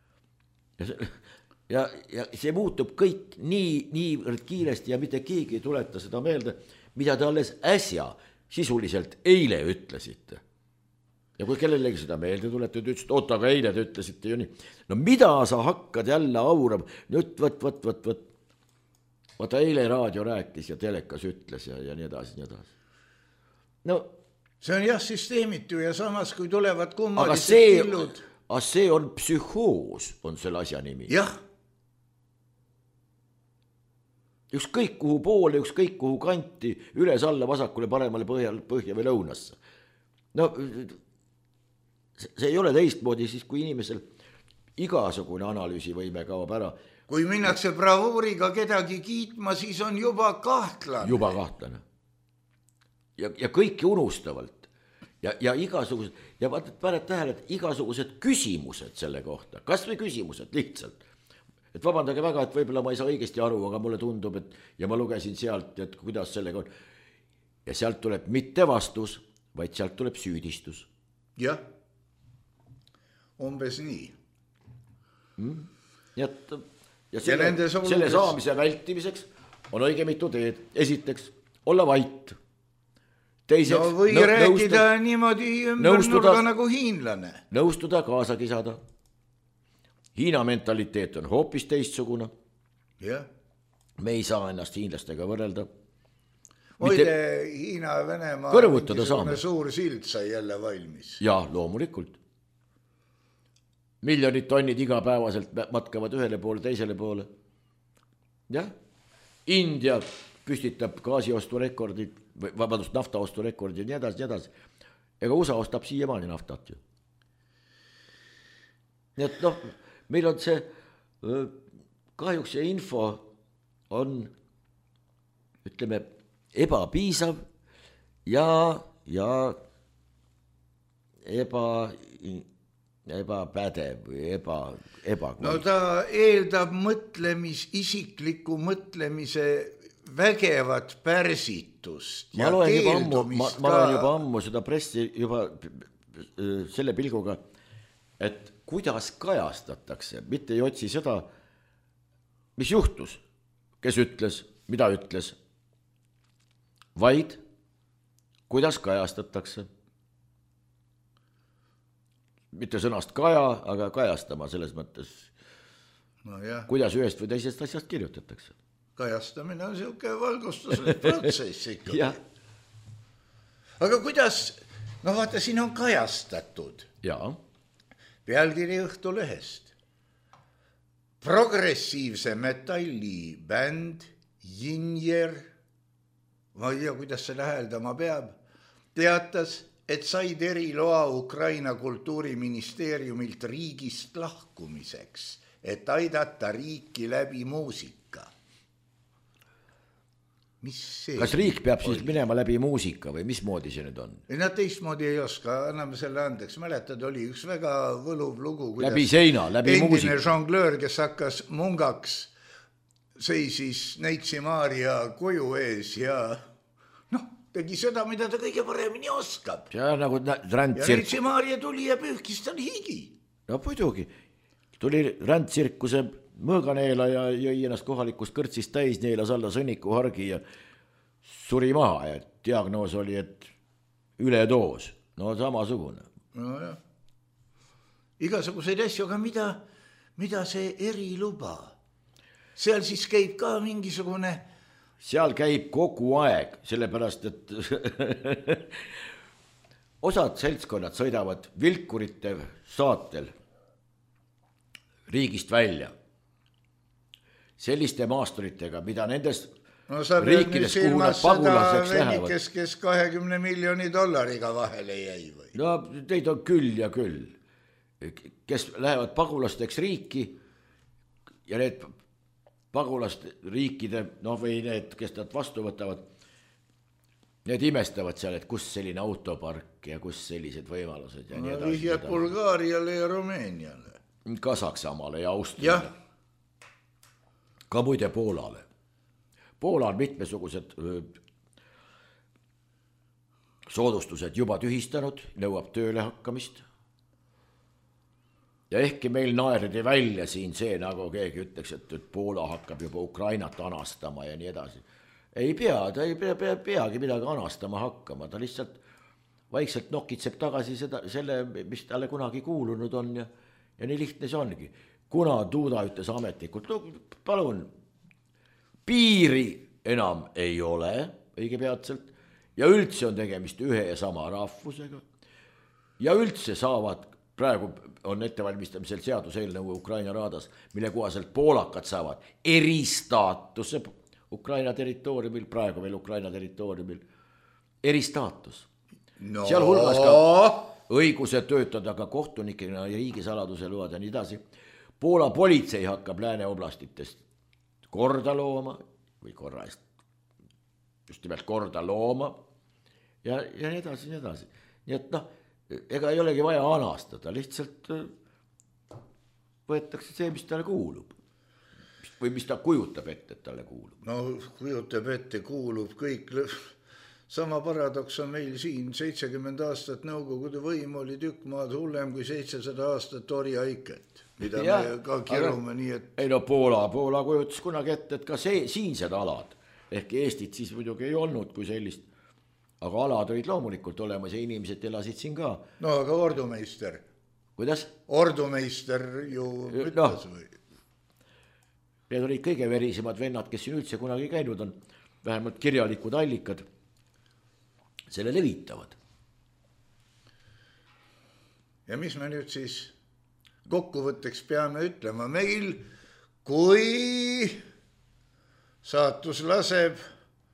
Ja see muutub kõik nii kiiresti ja mitte keegi ei tuleta seda meelde, mida te alles äsja sisuliselt eile ütlesite. Ja kui kellelegi seda meelde tulete, te ütlesite, oota, aga eile te ütlesite ju nii. No mida sa hakkad jälle aurama? Nüüd võt. Vaata, eile raadio rääkis ja telekas ütles ja nii edasi. No, see on jah süsteemitu ja samas, kui tulevad kummalised killud. Aga see on psühhoos, on selle asja nimi. Jah. Ükskõik kuhu poole, ükskõik kuhu kanti, üles alla, vasakule, paremale, põhja või lõunasse. No, see ei ole teistmoodi siis, kui inimesel igasugune analüüsivõime kaob ära. Kui minnakse bravuuriga kedagi kiitma, siis on juba kahtlane. Juba kahtlane. Ja kõiki unustavalt. Ja igasugused, ja paned tähele, et igasugused küsimused selle kohta, kas või küsimused lihtsalt. Et vabandage väga, et võib-olla ma ei saa õigesti aru, aga mulle tundub, et ja ma lugesin sealt, et kuidas sellega on. Ja sealt tuleb mitte vastus, vaid sealt tuleb süüdistus. Jah. Umbes nii. Ja selle saamise vältimiseks on õige mitu teed. Esiteks, olla vait. Teiseks, no või rääkida niimoodi ümber nagu hiinlane. Nõustuda, kaasa kisada. Hiina mentaliteet on hoopis teistsugune. Jah. Me ei saa ennast hiinlastega võrrelda. Muide, Hiina ja Venemaa mingisugune suur sild sai jälle valmis. Ja, loomulikult. Miljonid tonnid igapäevaselt matkavad ühele poole, teisele poole. Jah. India püstitab gaasiosturekordid, vabandust, naftaosturekordid ja nii edasi. Ega USA ostab siiamaani naftat ju. Nii et noh, meil on see, kahjuks see info on, ütleme, ebapiisav ja ebapädev või no ta eeldab isikliku mõtlemise vägevat pärsitust ma loen juba ammu seda pressi juba selle pilguga, et kuidas kajastatakse, mitte ei otsi seda, mis juhtus, kes ütles, mida ütles, vaid kuidas kajastatakse. Mitte sõnast kaja, aga kajastama selles mõttes, kuidas ühest või teisest asjast kirjutatakse. Kajastamine on siuke valgustuslik protsess ikkagi. Aga kuidas, no vaata, siin on kajastatud. Jaa. Pealkiri Õhtulehest. Progressiivse metalli bänd Jinjer, ma ei tea, kuidas see hääldama peab, teatas, et said eriloa Ukraina kultuuriministeeriumilt riigist lahkumiseks, et aidata riiki läbi muusika. Mis see? Kas riik peab siis minema läbi muusika või mismoodi see nüüd on? Nad teistmoodi ei oska, anname selle andeks. Mäletad, oli üks väga võluv lugu. Läbi seina, läbi muusika. Endine žonglöör, kes hakkas mungaks, seisis Neitsi Maarja koju ees ja tegi seda, mida ta kõige paremini oskab. Ja nagu Neitsi Maarja tuli ja pühkis tal higi. No muidugi. Tuli rändtsirkuse mõõganeela ja jõi ennast kohalikust kõrtsist täis, neelas alla sõnniku hargi ja suri maha. Ja diagnoos oli, et üledoos. No samasugune. No jah. Igasuguseid asju, aga mida see eriluba? Seal siis käib ka mingisugune... Seal käib kogu aeg, sellepärast, et osad seltskonnad sõidavad vilkurite saatel riigist välja. Selliste maasturitega, mida nendes riikides, kuhu nad pagulaseks lähevad. Kes 20 miljoni dollariga vahele jäi või? No teid on küll ja küll. Kes lähevad pagulasteks riiki ja need pagulast riikide, või need, kes nad vastu võtavad, need imestavad seal, et kus selline autopark ja kus sellised võimalused ja nii edasi. Vihjad Bulgaariale ja Rumeeniale. Ka Saksamaale ja Austriale. Ka muide Poolale. Poola on mitmesugused soodustused juba tühistanud, nõuab tööle hakkamist. Ja ehkki meil naerdi välja siin see, nagu keegi ütleks, et Poola hakkab juba Ukrainat anastama ja nii edasi. Ei pea, ta ei peagi midagi anastama hakkama, ta lihtsalt vaikselt nokitseb tagasi selle, mis talle kunagi kuulunud on ja nii lihtne see ongi. Kuna Duda ütles ametlikult, palun, piiri enam ei ole õige peatselt ja üldse on tegemist ühe ja sama rahvusega ja üldse saavad praegu on ettevalmistamisel seaduseelnõu Ukraina raadas, mille kohaselt poolakad saavad eristaatuse Ukraina territooriumil, praegu veel Ukraina territooriumil, eristaatus. No. Seal hulgas ka õiguse töötada ka kohtunikena ja riigisaladuse load ja nii edasi. Poola politsei hakkab Lääne oblastitest korda looma või korra eest just nimelt korda looma ja nii edasi, nii edasi. Nii et ega ei olegi vaja anastada, lihtsalt võetakse see, mis talle kuulub. Või mis ta kujutab ette, et talle kuulub. No kujutab ette, kuulub kõik. Sama paradoks on meil siin 70 aastat Nõukogude võim oli tükk maad hullem kui 700 aastat oriaiket, mida me ka kirume nii, et... Ei no Poola kujutas kunagi ette, et ka siinsed alad, ehk Eestit siis muidugi ei olnud kui sellist. Aga alad olid loomulikult olemas ja inimesed elasid siin ka. No aga ordumeister. Kuidas? Ordumeister ju ütles või? Need olid kõige verisemad vennad, kes siin üldse kunagi käinud on. Vähemalt kirjalikud allikad selle levitavad. Ja mis me nüüd siis kokkuvõtteks peame ütlema? Meil, kui saatus laseb,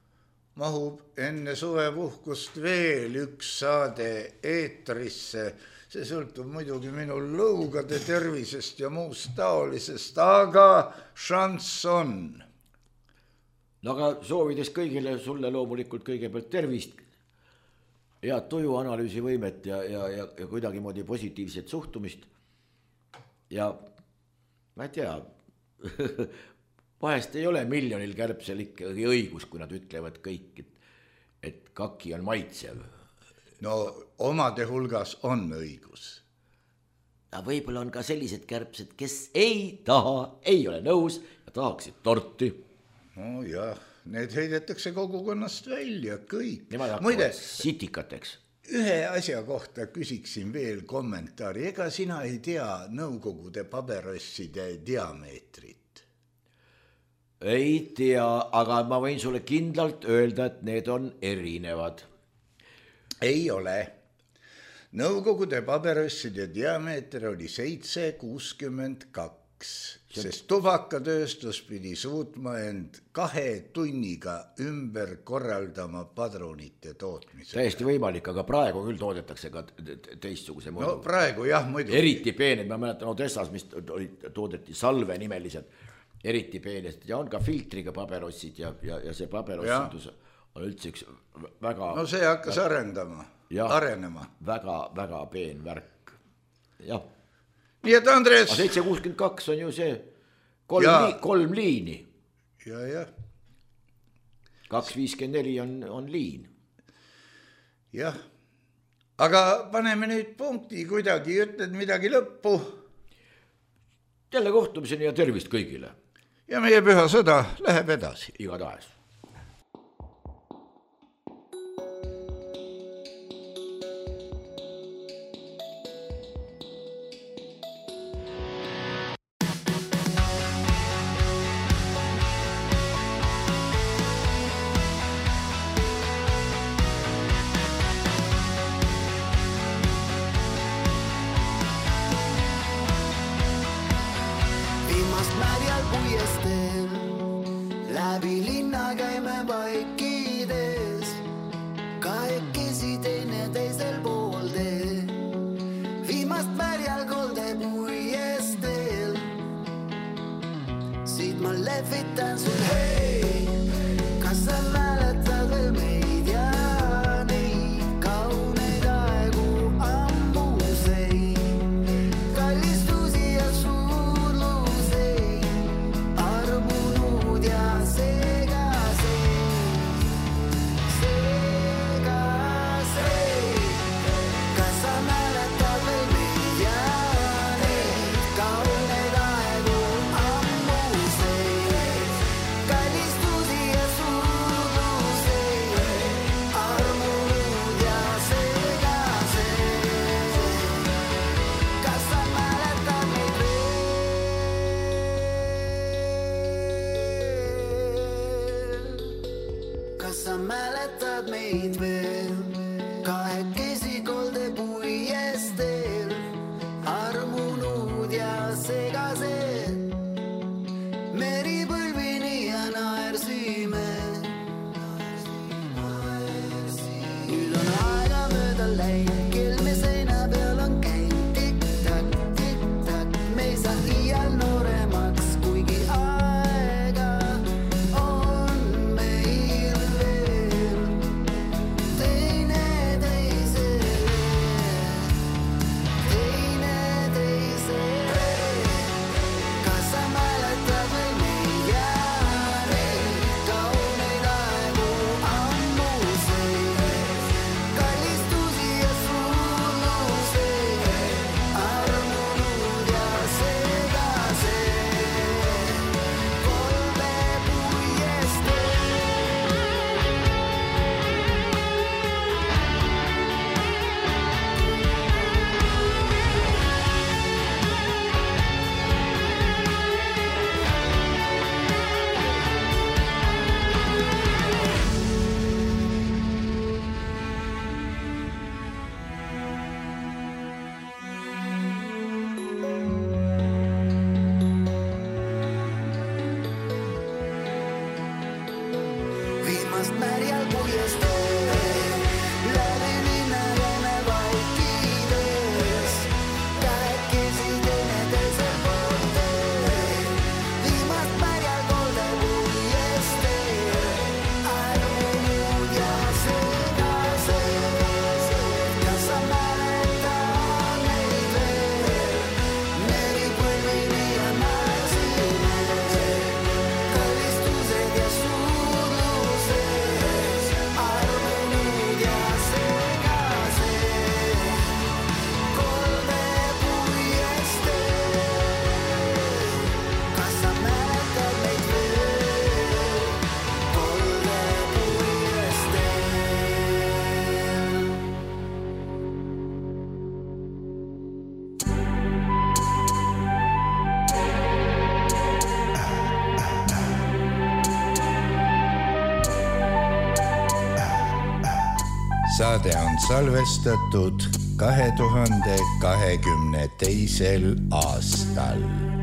mahub enne suvepuhkust veel üks saade eetrisse. See sõltub muidugi minu lõugade tervisest ja muust taolisest, aga šanss on. No aga soovides kõigile sulle loomulikult kõigepealt tervist, head tujuanalüüsi võimet ja kuidagimoodi positiivset suhtumist. Ja ma ei tea, vahest ei ole miljonil kärbsel ikkagi õigus, kui nad ütlevad kõik, et kaki on maitsev. No omade hulgas on õigus. Ja võib-olla on ka sellised kärbsed, kes ei taha, ei ole nõus ja tahaksid torti. No jah, need heidetakse kogukonnast välja, kõik. Nemad hakkavad sitikateks. Ühe asja kohta küsiksin veel kommentaari. Ega sina ei tea Nõukogude paberosside diameetrit? Ei tea, aga ma võin sulle kindlalt öelda, et need on erinevad. Ei ole. Nõukogude paberosside diameeter oli 7,62, sest tubakatööstus pidi suutma end 2 tunniga ümber korraldama padrunite tootmisega. Täiesti võimalik, aga praegu küll toodetakse ka teistsuguse moodi. No praegu jah, muidugi. Eriti peened, ma mäletan Odessas, mis toodeti Salve nimelised, eriti peened ja on ka filtriga paberossid ja see paberossidus on üldse üks väga... No see hakkas arenema. Väga, väga peen värk. Jah. Nii et Andres... 762 on ju see 3 liini. Ja. 254 on liin. Jah. Aga paneme nüüd punkti kuidagi, ütled midagi lõppu. Jälle kohtumiseni ja tervist kõigile. Ja meie püha sõda läheb edasi. Igatahes. saade on salvestatud 2022. aastal.